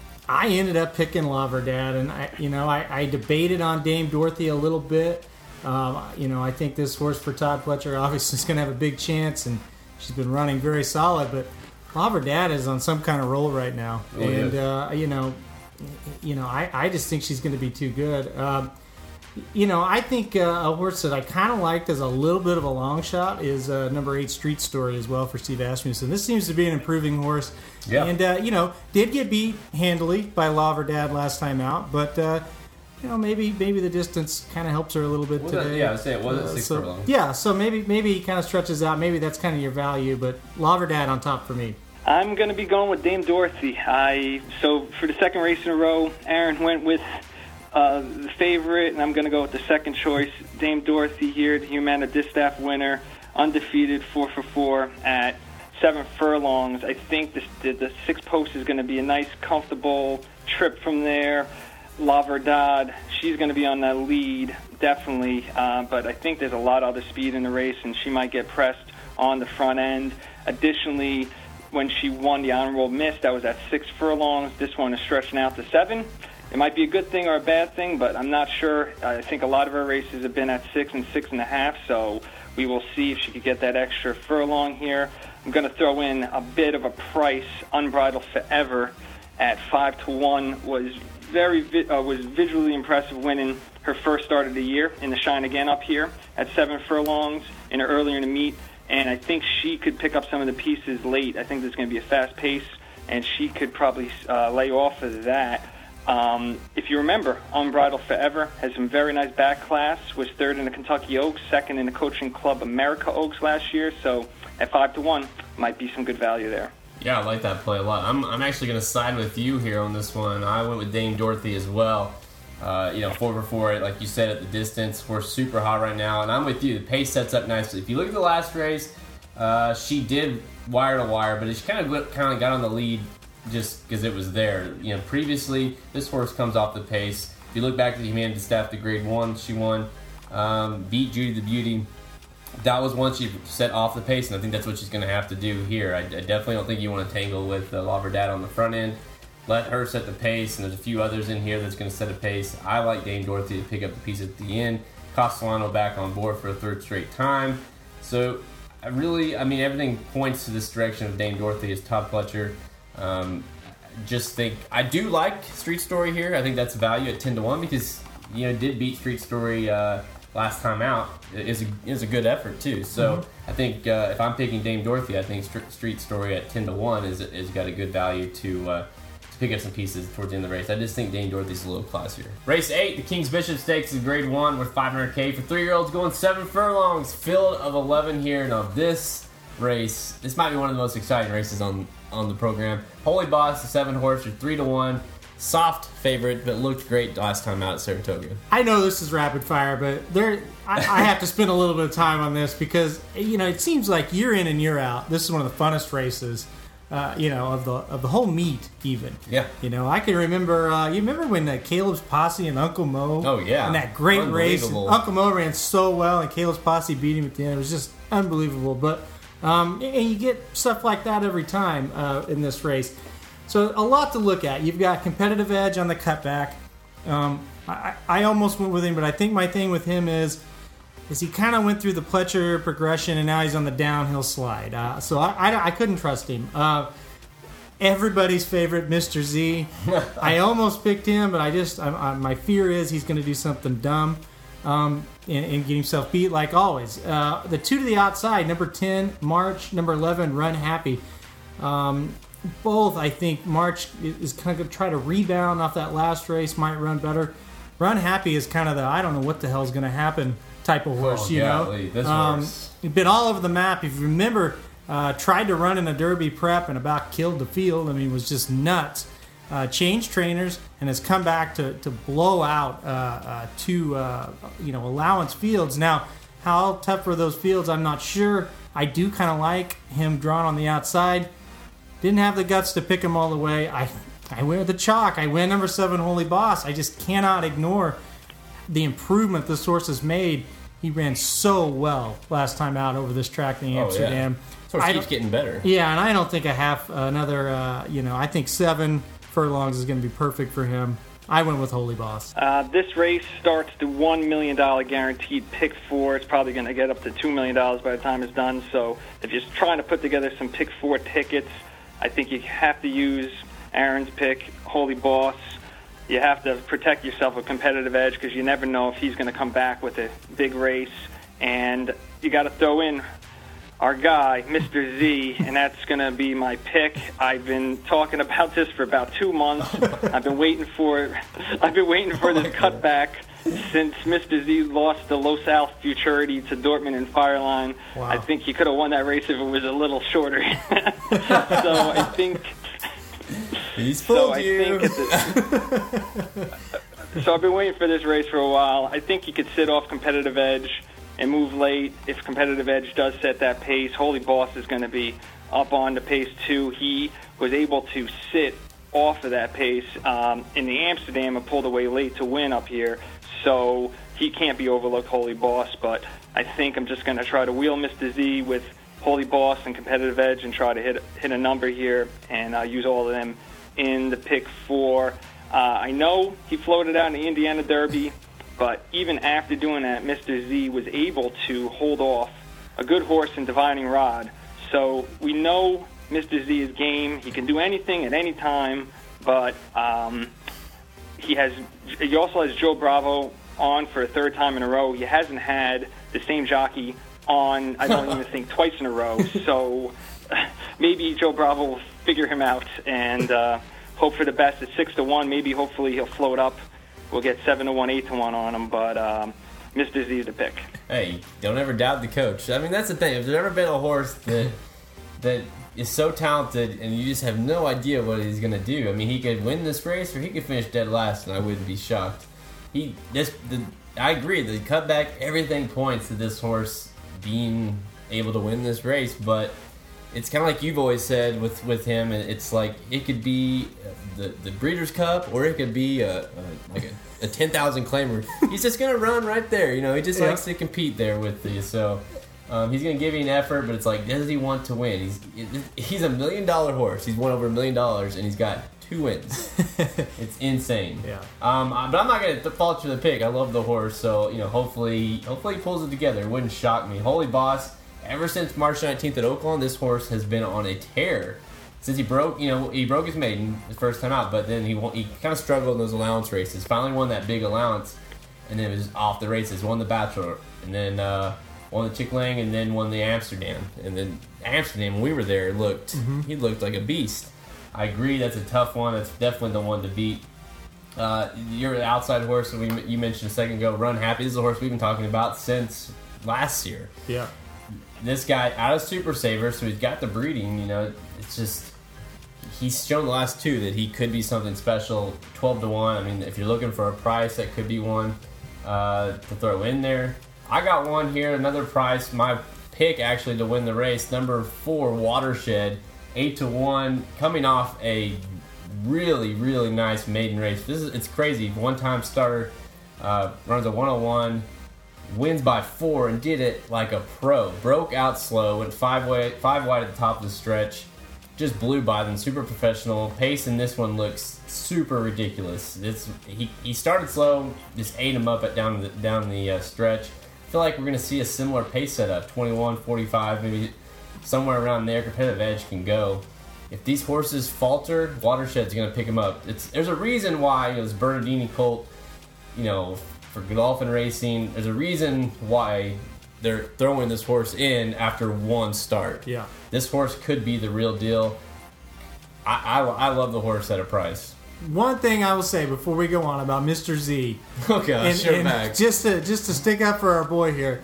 I ended up picking La Verdad, and I, you know, I, I debated on Dame Dorothy a little bit. Um, you know, I think this horse for Todd Pletcher obviously is going to have a big chance, and she's been running very solid. But La Verdad is on some kind of roll right now, oh, and yeah. uh, you know, you know, I, I just think she's going to be too good. Um, You know, I think uh, a horse that I kind of liked as a little bit of a long shot is uh, number eight, Street Story, as well for Steve Asmussen. This seems to be an improving horse. Yeah. And, uh, you know, did get beat handily by La Verdad last time out, but, uh, you know, maybe maybe the distance kind of helps her a little bit Was today. it, yeah, I was saying, it wasn't Uh, six so, furlongs. Yeah, so maybe maybe he kind of stretches out. Maybe that's kind of your value, but La Verdad on top for me. I'm going to be going with Dame Dorothy. I So for the second race in a row, Aaron went with Uh, the favorite, and I'm going to go with the second choice, Dame Dorothy here, the Humana Distaff winner, undefeated, four for four at seven furlongs. I think this, the, the six post is going to be a nice, comfortable trip from there. La Verdad, she's going to be on that lead, definitely, uh, but I think there's a lot of other speed in the race, and she might get pressed on the front end. Additionally, when she won the Honorable Miss, that was at six furlongs. This one is stretching out to seven. It might be a good thing or a bad thing, but I'm not sure. I think a lot of her races have been at six and six and a half, so we will see if she could get that extra furlong here. I'm going to throw in a bit of a price. Unbridled Forever at five to one was very vi- uh, was visually impressive, winning her first start of the year in the Shine Again up here at seven furlongs in her earlier in the meet. And I think she could pick up some of the pieces late. I think there's going to be a fast pace, and she could probably uh, lay off of that. Um, if you remember, Unbridled Forever has some very nice back class, was third in the Kentucky Oaks, second in the Coaching Club America Oaks last year. So at five to one, might be some good value there. Yeah, I like that play a lot. I'm, I'm actually going to side with you here on this one. I went with Dame Dorothy as well. Uh, you know, four for four, like you said, at the distance. We're super hot right now, and I'm with you. The pace sets up nicely. If you look at the last race, uh, she did wire to wire, but she kind of kind of got on the lead just because it was there. You know, previously, this horse comes off the pace. If you look back to the Humanity Staff, the Grade One, she won, um, beat Judy the Beauty. That was one she set off the pace, and I think that's what she's going to have to do here. I, I definitely don't think you want to tangle with uh, La Verdad on the front end. Let her set the pace, and there's a few others in here that's going to set a pace. I like Dame Dorothy to pick up the piece at the end. Castellano back on board for a third straight time. So, I really, I mean, everything points to this direction of Dame Dorothy as top clutcher. Um, just think, I do like Street Story here. I think that's value at ten to one because, you know, did beat Street Story uh, last time out. It's a, it's a good effort, too. So, mm-hmm. I think uh, if I'm picking Dame Dorothy, I think Street Story at ten to one is, is got a good value to... Uh, pick up some pieces towards the end of the race. I just think Dame Dorothy's a little classier. Race eight, the King's Bishop Stakes is grade one with five hundred K for three-year-olds going seven furlongs. Field of eleven here. Now this race, this might be one of the most exciting races on, on the program. Holy Boss, the seven horse, are three to one. Soft favorite, but looked great last time out at Saratoga. I know this is rapid fire, but there I, I have to spend a little bit of time on this because, you know, it seems like year in and year out, this is one of the funnest races. Uh, you know, of the of the whole meet, even. Yeah. You know, I can remember. Uh, you remember when uh, Caleb's Posse and Uncle Mo? Oh yeah. And that great race. And Uncle Mo ran so well, and Caleb's Posse beat him at the end. It was just unbelievable. But um, and you get stuff like that every time uh, in this race. So a lot to look at. You've got competitive edge on the cutback. Um, I, I almost went with him, but I think my thing with him is. Is he kind of went through the Pletcher progression and now he's on the downhill slide. Uh, so I, I, I couldn't trust him. Uh, everybody's favorite, Mister Z. I almost picked him, but I just I, I, my fear is he's going to do something dumb um, and, and get himself beat like always. Uh, the two to the outside, number ten, March, number eleven, Run Happy. Um, both, I think, March is kind of going to try to rebound off that last race, might run better. Run Happy is kind of the, I don't know what the hell is going to happen type of horse, oh, you yeah, know. This um, horse. He's been all over the map. If you remember, uh, tried to run in a Derby prep and about killed the field. I mean, it was just nuts. Uh, changed trainers and has come back to, to blow out uh, uh, two uh, you know allowance fields. Now, how tough are those fields? I'm not sure. I do kind of like him drawn on the outside. Didn't have the guts to pick him all the way. I I went with the chalk. I went number seven, Holy Boss. I just cannot ignore the improvement this horse has made. He ran so well last time out over this track in Amsterdam. Oh, yeah. This horse keeps getting better. Yeah, and I don't think a half uh, another. Uh, you know, I think seven furlongs is going to be perfect for him. I went with Holy Boss. Uh, this race starts the one million dollars guaranteed pick four. It's probably going to get up to two million dollars by the time it's done. So if you're trying to put together some pick four tickets, I think you have to use Aaron's pick, Holy Boss. You have to protect yourself with competitive edge because you never know if he's going to come back with a big race. And you got to throw in our guy, Mister Z, and that's going to be my pick. I've been talking about this for about two months. I've been waiting for I've been waiting for this cutback since Mister Z lost the Los Al Futurity to Dortmund and Fireline. Wow. I think he could have won that race if it was a little shorter. So I think He's fooled so you. I think the, so I've been waiting for this race for a while. I think he could sit off competitive edge and move late. If competitive edge does set that pace, Holy Boss is going to be up on the pace too. He was able to sit off of that pace um, in the Amsterdam and pulled away late to win up here. So he can't be overlooked, Holy Boss. But I think I'm just going to try to wheel Mister Z with Holy Boss and Competitive Edge and try to hit hit a number here and uh, use all of them in the pick four. Uh, I know he floated out in the Indiana Derby, but even after doing that, Mister Z was able to hold off a good horse in Divining Rod. So we know Mister Z is game. He can do anything at any time, but um, he has. He also has Joe Bravo on for a third time in a row. He hasn't had the same jockey on, I don't even think, twice in a row. So maybe Joe Bravo will figure him out and uh, hope for the best at six to one. Maybe hopefully he'll float up. We'll get seven to one, eight to one on him. But um, Mister Z is the pick. Hey, don't ever doubt the coach. I mean, that's the thing. If there's ever been a horse that that is so talented and you just have no idea what he's going to do. I mean, he could win this race or he could finish dead last, and I wouldn't be shocked. He this the, I agree. The cutback, everything points to this horse being able to win this race, but it's kind of like you've always said with, with him. It's like it could be the the Breeders' Cup or it could be a, a like a, a ten thousand claimer. He's just gonna run right there. You know, he just yeah. likes to compete there with you. So um, he's gonna give you an effort, but it's like, does he want to win? He's he's a million dollar horse. He's won over a million dollars, and he's got two wins. It's insane. Yeah. Um, but I'm not gonna fault you the pick. I love the horse, so you know, hopefully, hopefully he pulls it together. It wouldn't shock me. Holy Boss. Ever since March nineteenth at Oaklawn, this horse has been on a tear. Since he broke, you know, he broke his maiden the first time out, but then he he kind of struggled in those allowance races. Finally won that big allowance, and then it was off the races. Won the Bachelor, and then uh, won the Chick Lang, and then won the Amsterdam. And then Amsterdam, when we were there, looked mm-hmm. he looked like a beast. I agree, that's a tough one. That's definitely the one to beat. Uh, you're the outside horse that we you mentioned a second ago, Run Happy. This is a horse we've been talking about since last year. Yeah. This guy out of Super Saver, so he's got the breeding. You know, it's just he's shown the last two that he could be something special. Twelve to one. I mean, if you're looking for a price, that could be one uh, to throw in there. I got one here, another price. My pick actually to win the race, number four, Watershed, eight to one, coming off a really really nice maiden race. This is it's crazy. One time starter, uh, runs a one oh one. Wins by four and did it like a pro. Broke out slow, went five way, five wide at the top of the stretch, just blew by them. Super professional. Pace in this one looks super ridiculous. It's he, he started slow, just ate him up at down the down the uh, stretch. I feel like we're gonna see a similar pace setup, twenty-one, forty-five, maybe somewhere around there. Competitive Edge can go. If these horses falter, Watershed's gonna pick them up. It's there's a reason why you know, this Bernardini colt, you know. For Godolphin Racing, there's a reason why they're throwing this horse in after one start. Yeah. This horse could be the real deal. I, I, I love the horse at a price. One thing I will say before we go on about Mister Z. Okay, and, sure and back. Just to, just to stick up for our boy here.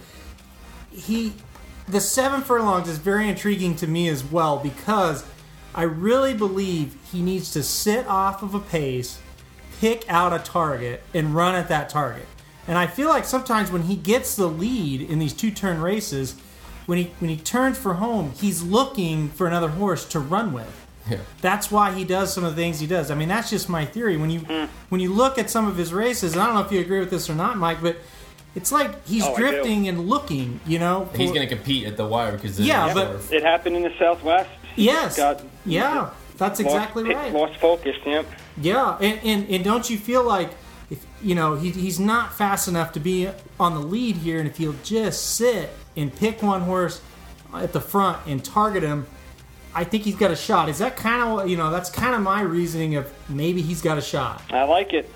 He, the seven furlongs is very intriguing to me as well because I really believe he needs to sit off of a pace, pick out a target, and run at that target. And I feel like sometimes when he gets the lead in these two-turn races, when he when he turns for home, he's looking for another horse to run with. Yeah. That's why he does some of the things he does. I mean, that's just my theory. When you mm. when you look at some of his races, and I don't know if you agree with this or not, Mike, but it's like he's oh, drifting and looking, you know. He's going to compete at the wire because yeah, but it happened in the Southwest. Yes. Got, yeah, that's lost, exactly right. Lost focus, yep. Yeah, and, and, and don't you feel like if you know he, he's not fast enough to be on the lead here, and if he'll just sit and pick one horse at the front and target him, I think he's got a shot. Is that kind of you know that's kind of my reasoning of maybe he's got a shot. I like it.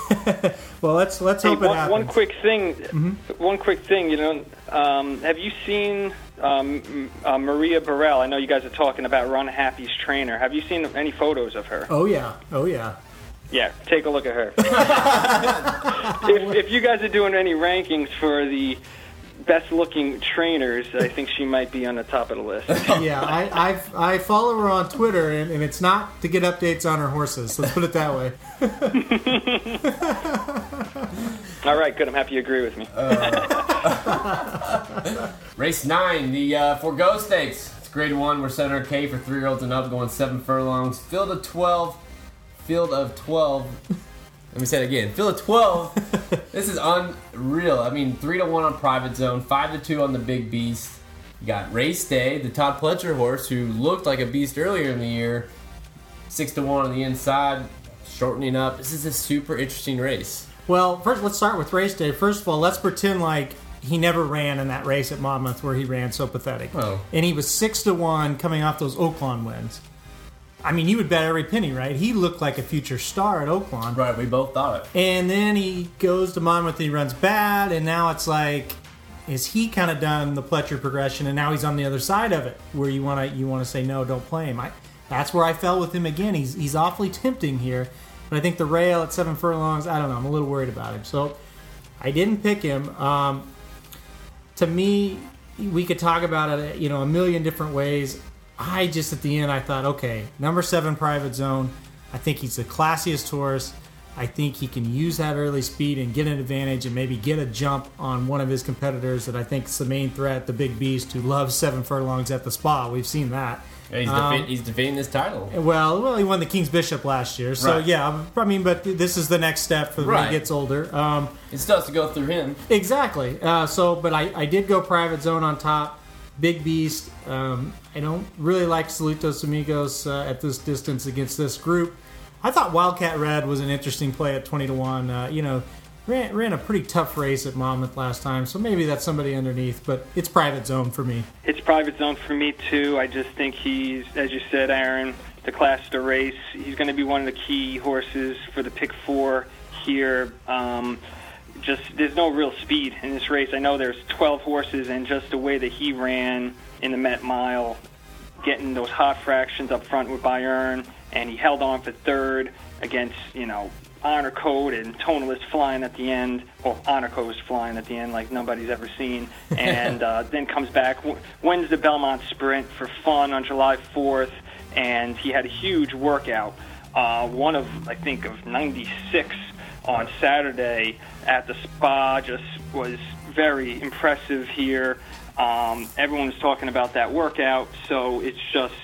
Well, let's let's hey, hope one, it happens. One quick thing, mm-hmm. one quick thing. You know, um, have you seen um, uh, Maria Burrell? I know you guys are talking about Run Happy's trainer. Have you seen any photos of her? Oh yeah, oh yeah. Yeah, take a look at her. if, if you guys are doing any rankings for the best-looking trainers, I think she might be on the top of the list. Yeah, I I've, I follow her on Twitter, and, and it's not to get updates on her horses. Let's put it that way. All right, good. I'm happy you agree with me. Uh, race nine, the uh, Forgo Stakes. It's grade one. We're seven hundred K for three-year-olds and up, going seven furlongs. Field of twelve. Field of twelve. Let me say it again. Field of twelve. This is unreal. I mean, three to one on Private Zone, five to two on the Big Beast. You got Race Day, the Todd Pletcher horse, who looked like a beast earlier in the year. Six to one on the inside, shortening up. This is a super interesting race. Well, first let's start with Race Day. First of all, let's pretend like he never ran in that race at Monmouth where he ran so pathetic. Oh. And he was six to one coming off those Oaklawn wins. I mean, you would bet every penny, right? He looked like a future star at Oaklawn. Right, we both thought it. And then he goes to Monmouth and he runs bad, and now it's like, is he kind of done the Pletcher progression, and now he's on the other side of it, where you want to you want to say, no, don't play him. I, that's where I fell with him again. He's he's awfully tempting here, but I think the rail at seven furlongs, I don't know, I'm a little worried about him. So I didn't pick him. Um, to me, we could talk about it, you know, a million different ways. I just, at the end, I thought, okay, number seven, Private Zone. I think he's the classiest horse. I think he can use that early speed and get an advantage and maybe get a jump on one of his competitors that I think is the main threat, the Big Beast, who loves seven furlongs at the Spa. We've seen that. Yeah, he's, um, defe- he's defending his title. Well, well, he won the King's Bishop last year. So, Right. yeah, I mean, but this is the next step for when Right. he gets older. Um, It still has to go through him. Exactly. Uh, so, but I, I did go Private Zone on top. Big Beast. Um, I don't really like Solitos Amigos uh, at this distance against this group. I thought Wildcat Red was an interesting play at twenty to one. Uh, you know, ran, ran a pretty tough race at Monmouth last time, so maybe that's somebody underneath, but it's Private Zone for me. It's Private Zone for me, too. I just think he's, as you said, Aaron, the class of the race. He's going to be one of the key horses for the pick four here. Um, just there's no real speed in this race. I know there's twelve horses, and just the way that he ran in the Met Mile, getting those hot fractions up front with Bayern, and he held on for third against, you know, Honor Code and Tonalist flying at the end. Well, Honor Code was flying at the end like nobody's ever seen. And uh, then comes back, w- wins the Belmont Sprint for fun on July fourth, and he had a huge workout. Uh, one of, I think, of ninety-six on Saturday at the Spa. Just was very impressive here. Um, everyone was talking about that workout, so it's just,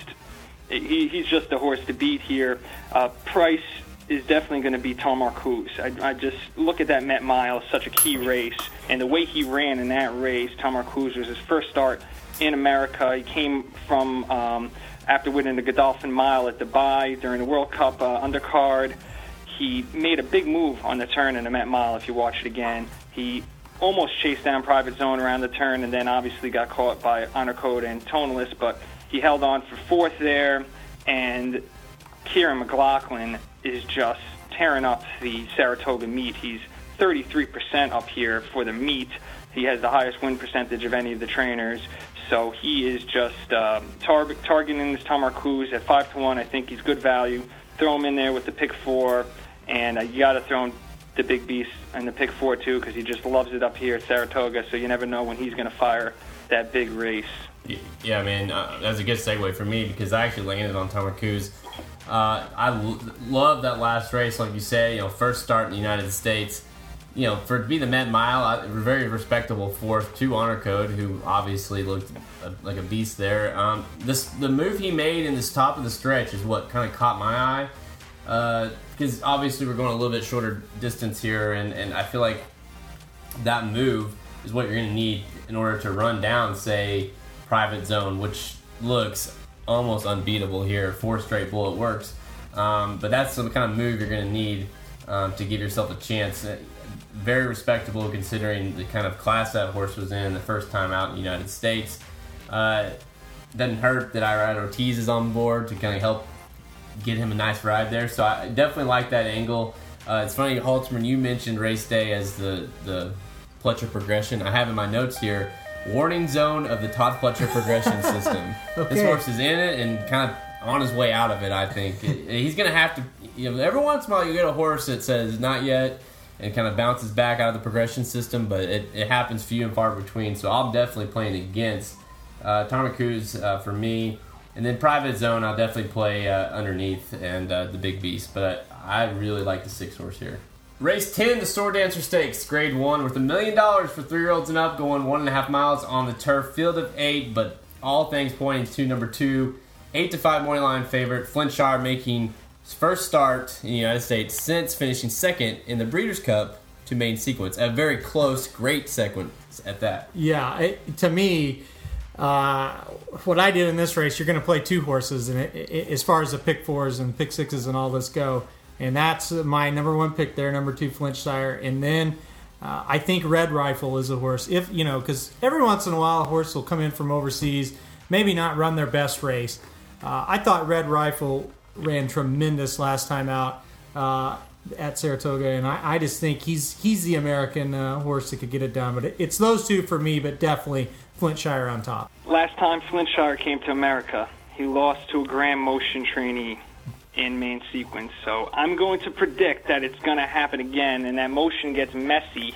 he, he's just a horse to beat here. Uh, Price is definitely going to be Tom Marcuse. I, I just look at that Met Mile, such a key race, and the way he ran in that race. Tom Marcuse was his first start in America. He came from um, after winning the Godolphin Mile at Dubai during the World Cup uh, undercard. He made a big move on the turn in the Met Mile. If you watch it again, he almost chased down Private Zone around the turn, and then obviously got caught by Honor Code and Tonalist, but he held on for fourth there. And Kieran McLaughlin is just tearing up the Saratoga meet. He's thirty-three percent up here for the meet. He has the highest win percentage of any of the trainers. So he is just um, tar- targeting this Tom Marcuse at five to one. I think he's good value. Throw him in there with the pick four, and uh, you got to throw him the Big Beast and the pick four too, because he just loves it up here at Saratoga. So you never know when he's going to fire that big race. Yeah, man, uh, that's a good segue for me because I actually landed on Tom Marcuse. Uh, I l- love that last race, like you say. You know, first start in the United States. You know, for it to be the Met Mile, I, very respectable fourth to Honor Code, who obviously looked a, like a beast there. Um, this the move he made in this top of the stretch is what kind of caught my eye, because uh, obviously we're going a little bit shorter distance here, and, and I feel like that move is what you're going to need in order to run down, say, Private Zone, which looks almost unbeatable here. Four straight bullet works, um, but that's the kind of move you're going to need um, to give yourself a chance. Very respectable considering the kind of class that horse was in the first time out in the United States. Uh, doesn't hurt that Irad Ortiz is on board to kind of help get him a nice ride there. So I definitely like that angle. Uh, it's funny, Halterman, you mentioned race day as the, the Pletcher progression. I have in my notes here, warning zone of the Todd Pletcher progression system. Okay. This horse is in it and kind of on his way out of it, I think. He's going to have to, you know, every once in a while you get a horse that says not yet and kind of bounces back out of the progression system, but it, it happens few and far between, so I'm definitely playing against uh, Tom Marcuse uh, for me. And then Private Zone, I'll definitely play uh, underneath and uh, the Big Beast, but I really like the six horse here. Race ten, the Sword Dancer Stakes, grade one, worth a million dollars for three-year-olds and up, going one and a half miles on the turf. Field of eight, but all things pointing to number two. Eight to five money line favorite. Flintshire making his first start in the United States since finishing second in the Breeders' Cup to main sequence. A very close, great sequence at that. Yeah, it, to me, Uh, what I did in this race, you're going to play two horses, and it, it, as far as the pick fours and pick sixes and all this go, and that's my number one pick there, number two Flintshire, and then uh, I think Red Rifle is a horse. If you know, because every once in a while a horse will come in from overseas, maybe not run their best race. Uh, I thought Red Rifle ran tremendous last time out uh, at Saratoga, and I, I just think he's he's the American uh, horse that could get it done. But it, it's those two for me, but definitely Flintshire on top. Last time Flintshire came to America, he lost to a Grand Motion trainee in main sequence. So I'm going to predict that it's going to happen again, and that Motion gets messy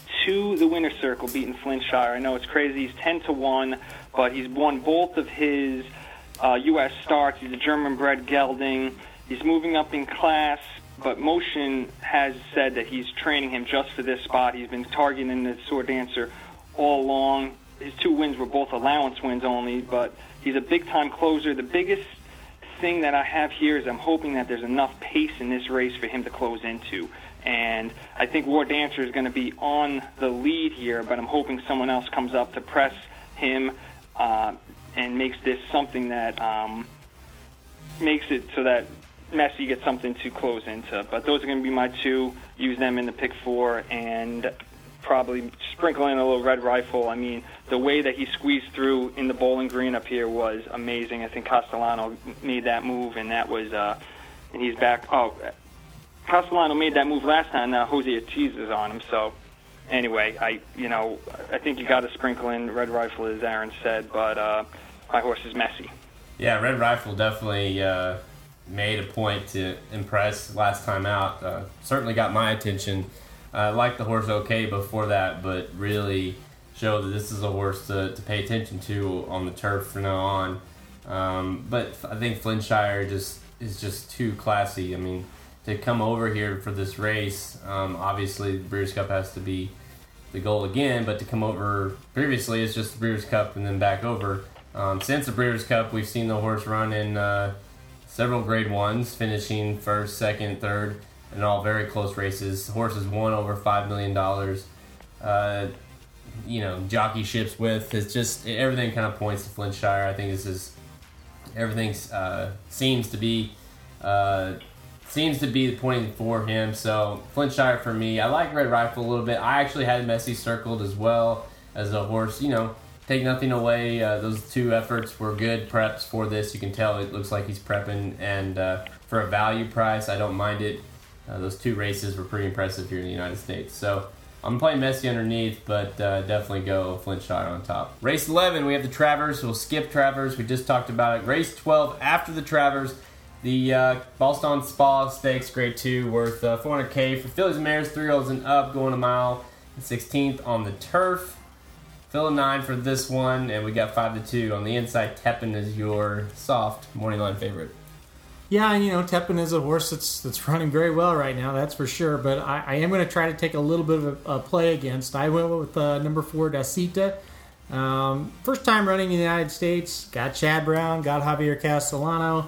to the winner's circle, beating Flintshire. I know it's crazy. He's ten to one, but he's won both of his uh, U S starts. He's a German-bred gelding. He's moving up in class, but Motion has said that he's training him just for this spot. He's been targeting the Sword Dancer all along. His two wins were both allowance wins only, but he's a big-time closer. The biggest thing that I have here is I'm hoping that there's enough pace in this race for him to close into. And I think War Dancer is going to be on the lead here, but I'm hoping someone else comes up to press him uh, and makes this something that um, makes it so that Messi gets something to close into. But those are going to be my two. Use them in the pick four, and probably sprinkle in a little Red Rifle. I mean, the way that he squeezed through in the Bowling Green up here was amazing. I think Castellano made that move, and that was, uh, and he's back. Oh, Castellano made that move last time. Now Jose Ortiz is on him. So, anyway, I, you know, I think you got to sprinkle in Red Rifle, as Aaron said. But uh, my horse is Messi. Yeah, Red Rifle definitely uh, made a point to impress last time out. Uh, certainly got my attention. I uh, liked the horse okay before that, but really showed that this is a horse to, to pay attention to on the turf from now on. Um, but I think Flintshire just is just too classy. I mean, to come over here for this race, um, obviously the Breeders' Cup has to be the goal again, but to come over previously it's just the Breeders' Cup and then back over. Um, since the Breeders' Cup, we've seen the horse run in uh, several grade ones, finishing first, second, third, and all very close races. The horse has won over five million dollars. Uh, you know, jockeyships with. It's just, everything kind of points to Flintshire. I think this is, everything uh, seems to be, uh, seems to be pointing for him. So, Flintshire for me. I like Red Rifle a little bit. I actually had Messi circled as well as a horse. You know, take nothing away. Uh, those two efforts were good preps for this. You can tell it looks like he's prepping, and uh, for a value price, I don't mind it. Uh, those two races were pretty impressive here in the United States. So I'm playing Messi underneath, but uh, definitely go Flintshire on top. Race eleven, we have the Travers. We'll skip Travers. We just talked about it. Race twelve, after the Travers, the uh, Ballston Spa Stakes Grade two, worth uh, four hundred K for fillies and mares, three-year-olds and up, going a mile and sixteenth on the turf. Fill a nine for this one, and we got five to two. On the inside, Tepin is your soft morning line favorite. Yeah, and you know, Tepin is a horse that's that's running very well right now, that's for sure. But I, I am going to try to take a little bit of a, a play against. I went with uh, number four, Dacita. Um, first time running in the United States. Got Chad Brown, got Javier Castellano.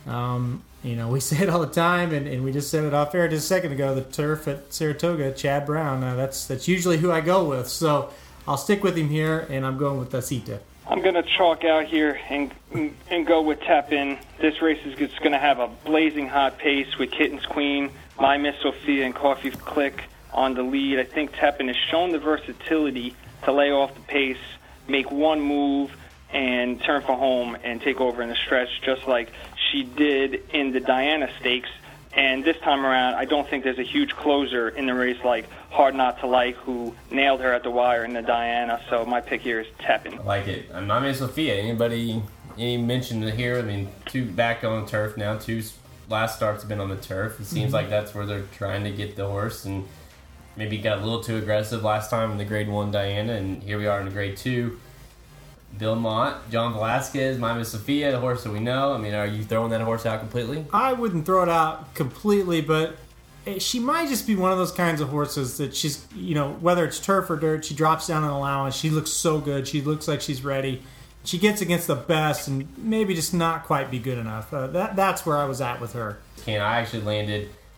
Um, you know, we say it all the time, and, and we just said it off air just a second ago. The turf at Saratoga, Chad Brown. Uh, that's that's usually who I go with. So I'll stick with him here, and I'm going with Dacita. I'm going to chalk out here and and go with Tepin. This race is just going to have a blazing hot pace with Kitten's Queen, My Miss Sophia, and Coffee Click on the lead. I think Tepin has shown the versatility to lay off the pace, make one move, and turn for home and take over in the stretch, just like she did in the Diana Stakes. And this time around, I don't think there's a huge closer in the race like Hard Not to Like, who nailed her at the wire in the Diana. So my pick here is Tepin. I like it. I'm not Miss Sophia. Anybody any mentioned it here? I mean, two back on the turf now. Two last starts have been on the turf. It seems mm-hmm. like that's where they're trying to get the horse, and maybe got a little too aggressive last time in the Grade One Diana, and here we are in the Grade Two. Bill Mott, John Velasquez, My Miss Sophia, the horse that we know. I mean, are you throwing that horse out completely? I wouldn't throw it out completely, but she might just be one of those kinds of horses that she's, you know, whether it's turf or dirt, she drops down an allowance. She looks so good. She looks like she's ready. She gets against the best and maybe just not quite be good enough. Uh, that That's where I was at with her. And I actually landed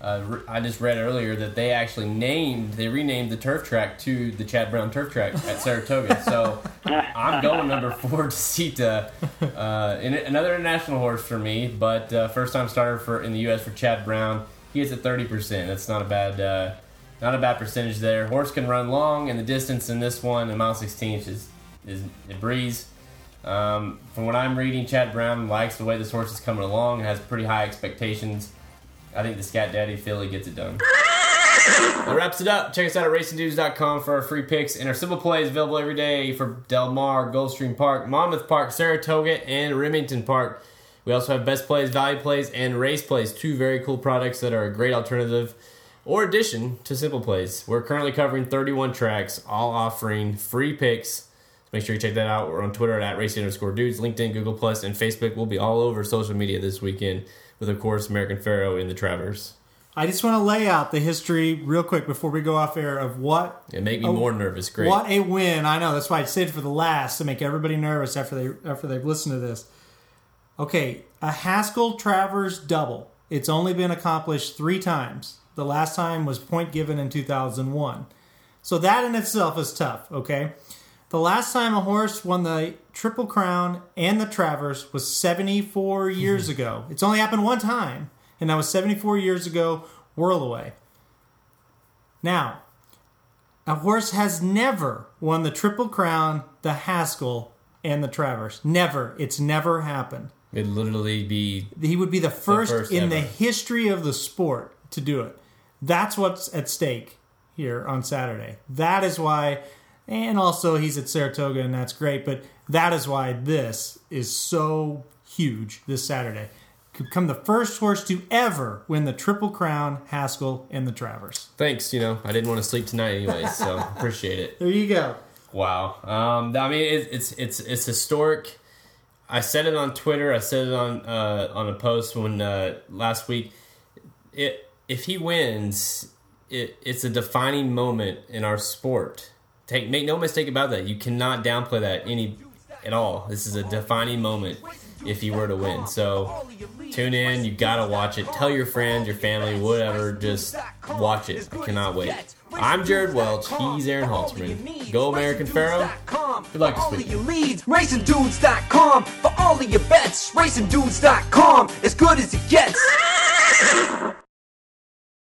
uh, re- I just read earlier that they actually named, they renamed the turf track to the Chad Brown Turf Track at Saratoga. So I'm going number four, Desita. Uh, in, another international horse for me, but uh, first time starter for in the U S for Chad Brown. He gets at thirty percent. That's not a bad, uh, not a bad percentage there. Horse can run long, and the distance in this one, a mile sixteen, is is a breeze. Um, from what I'm reading, Chad Brown likes the way this horse is coming along and has pretty high expectations. I think the Scat Daddy filly gets it done. That wraps it up. Check us out at racing dudes dot com for our free picks and our simple plays available every day for Del Mar, Gulfstream Park, Monmouth Park, Saratoga, and Remington Park. We also have best plays, value plays, and race plays, two very cool products that are a great alternative or addition to simple plays. We're currently covering thirty-one tracks, all offering free picks. Make sure you check that out. We're on Twitter at racing underscore dudes, LinkedIn, Google Plus, and Facebook. We'll be all over social media this weekend with, of course, American Pharoah in the Travers. I just want to lay out the history real quick before we go off air of what... It made me a, more nervous. Great. What a win. I know. That's why I saved for the last to make everybody nervous after, they, after they've listened to this. Okay, a Haskell Travers double. It's only been accomplished three times. The last time was Point Given in two thousand one. So that in itself is tough, okay? The last time a horse won the Triple Crown and the Travers was seventy-four years ago. It's only happened one time, and that was seventy-four years ago, Whirlaway. Now, a horse has never won the Triple Crown, the Haskell, and the Travers. Never. It's never happened. It'd literally be... He would be the first, the first in ever. the history of the sport to do it. That's what's at stake here on Saturday. That is why... And also, he's at Saratoga, and that's great. But that is why this is so huge this Saturday. Could become the first horse to ever win the Triple Crown, Haskell, and the Travers. Thanks. You know, I didn't want to sleep tonight anyway, so appreciate it. There you go. Wow. Um, I mean, it, it's it's it's historic. I said it on Twitter. I said it on uh, on a post when uh, last week. It if he wins, it it's a defining moment in our sport. Take, make no mistake about that. You cannot downplay that any at all. This is a defining moment if he were to win. So tune in. You gotta watch it. Tell your friends, your family, whatever. Just watch it. I cannot wait. I'm Jared Welch. He's Aaron Halterman. Go American Pharoah. Good luck this week. Leads, racing dudes dot com for all of your bets. racing dudes dot com, as good as it gets.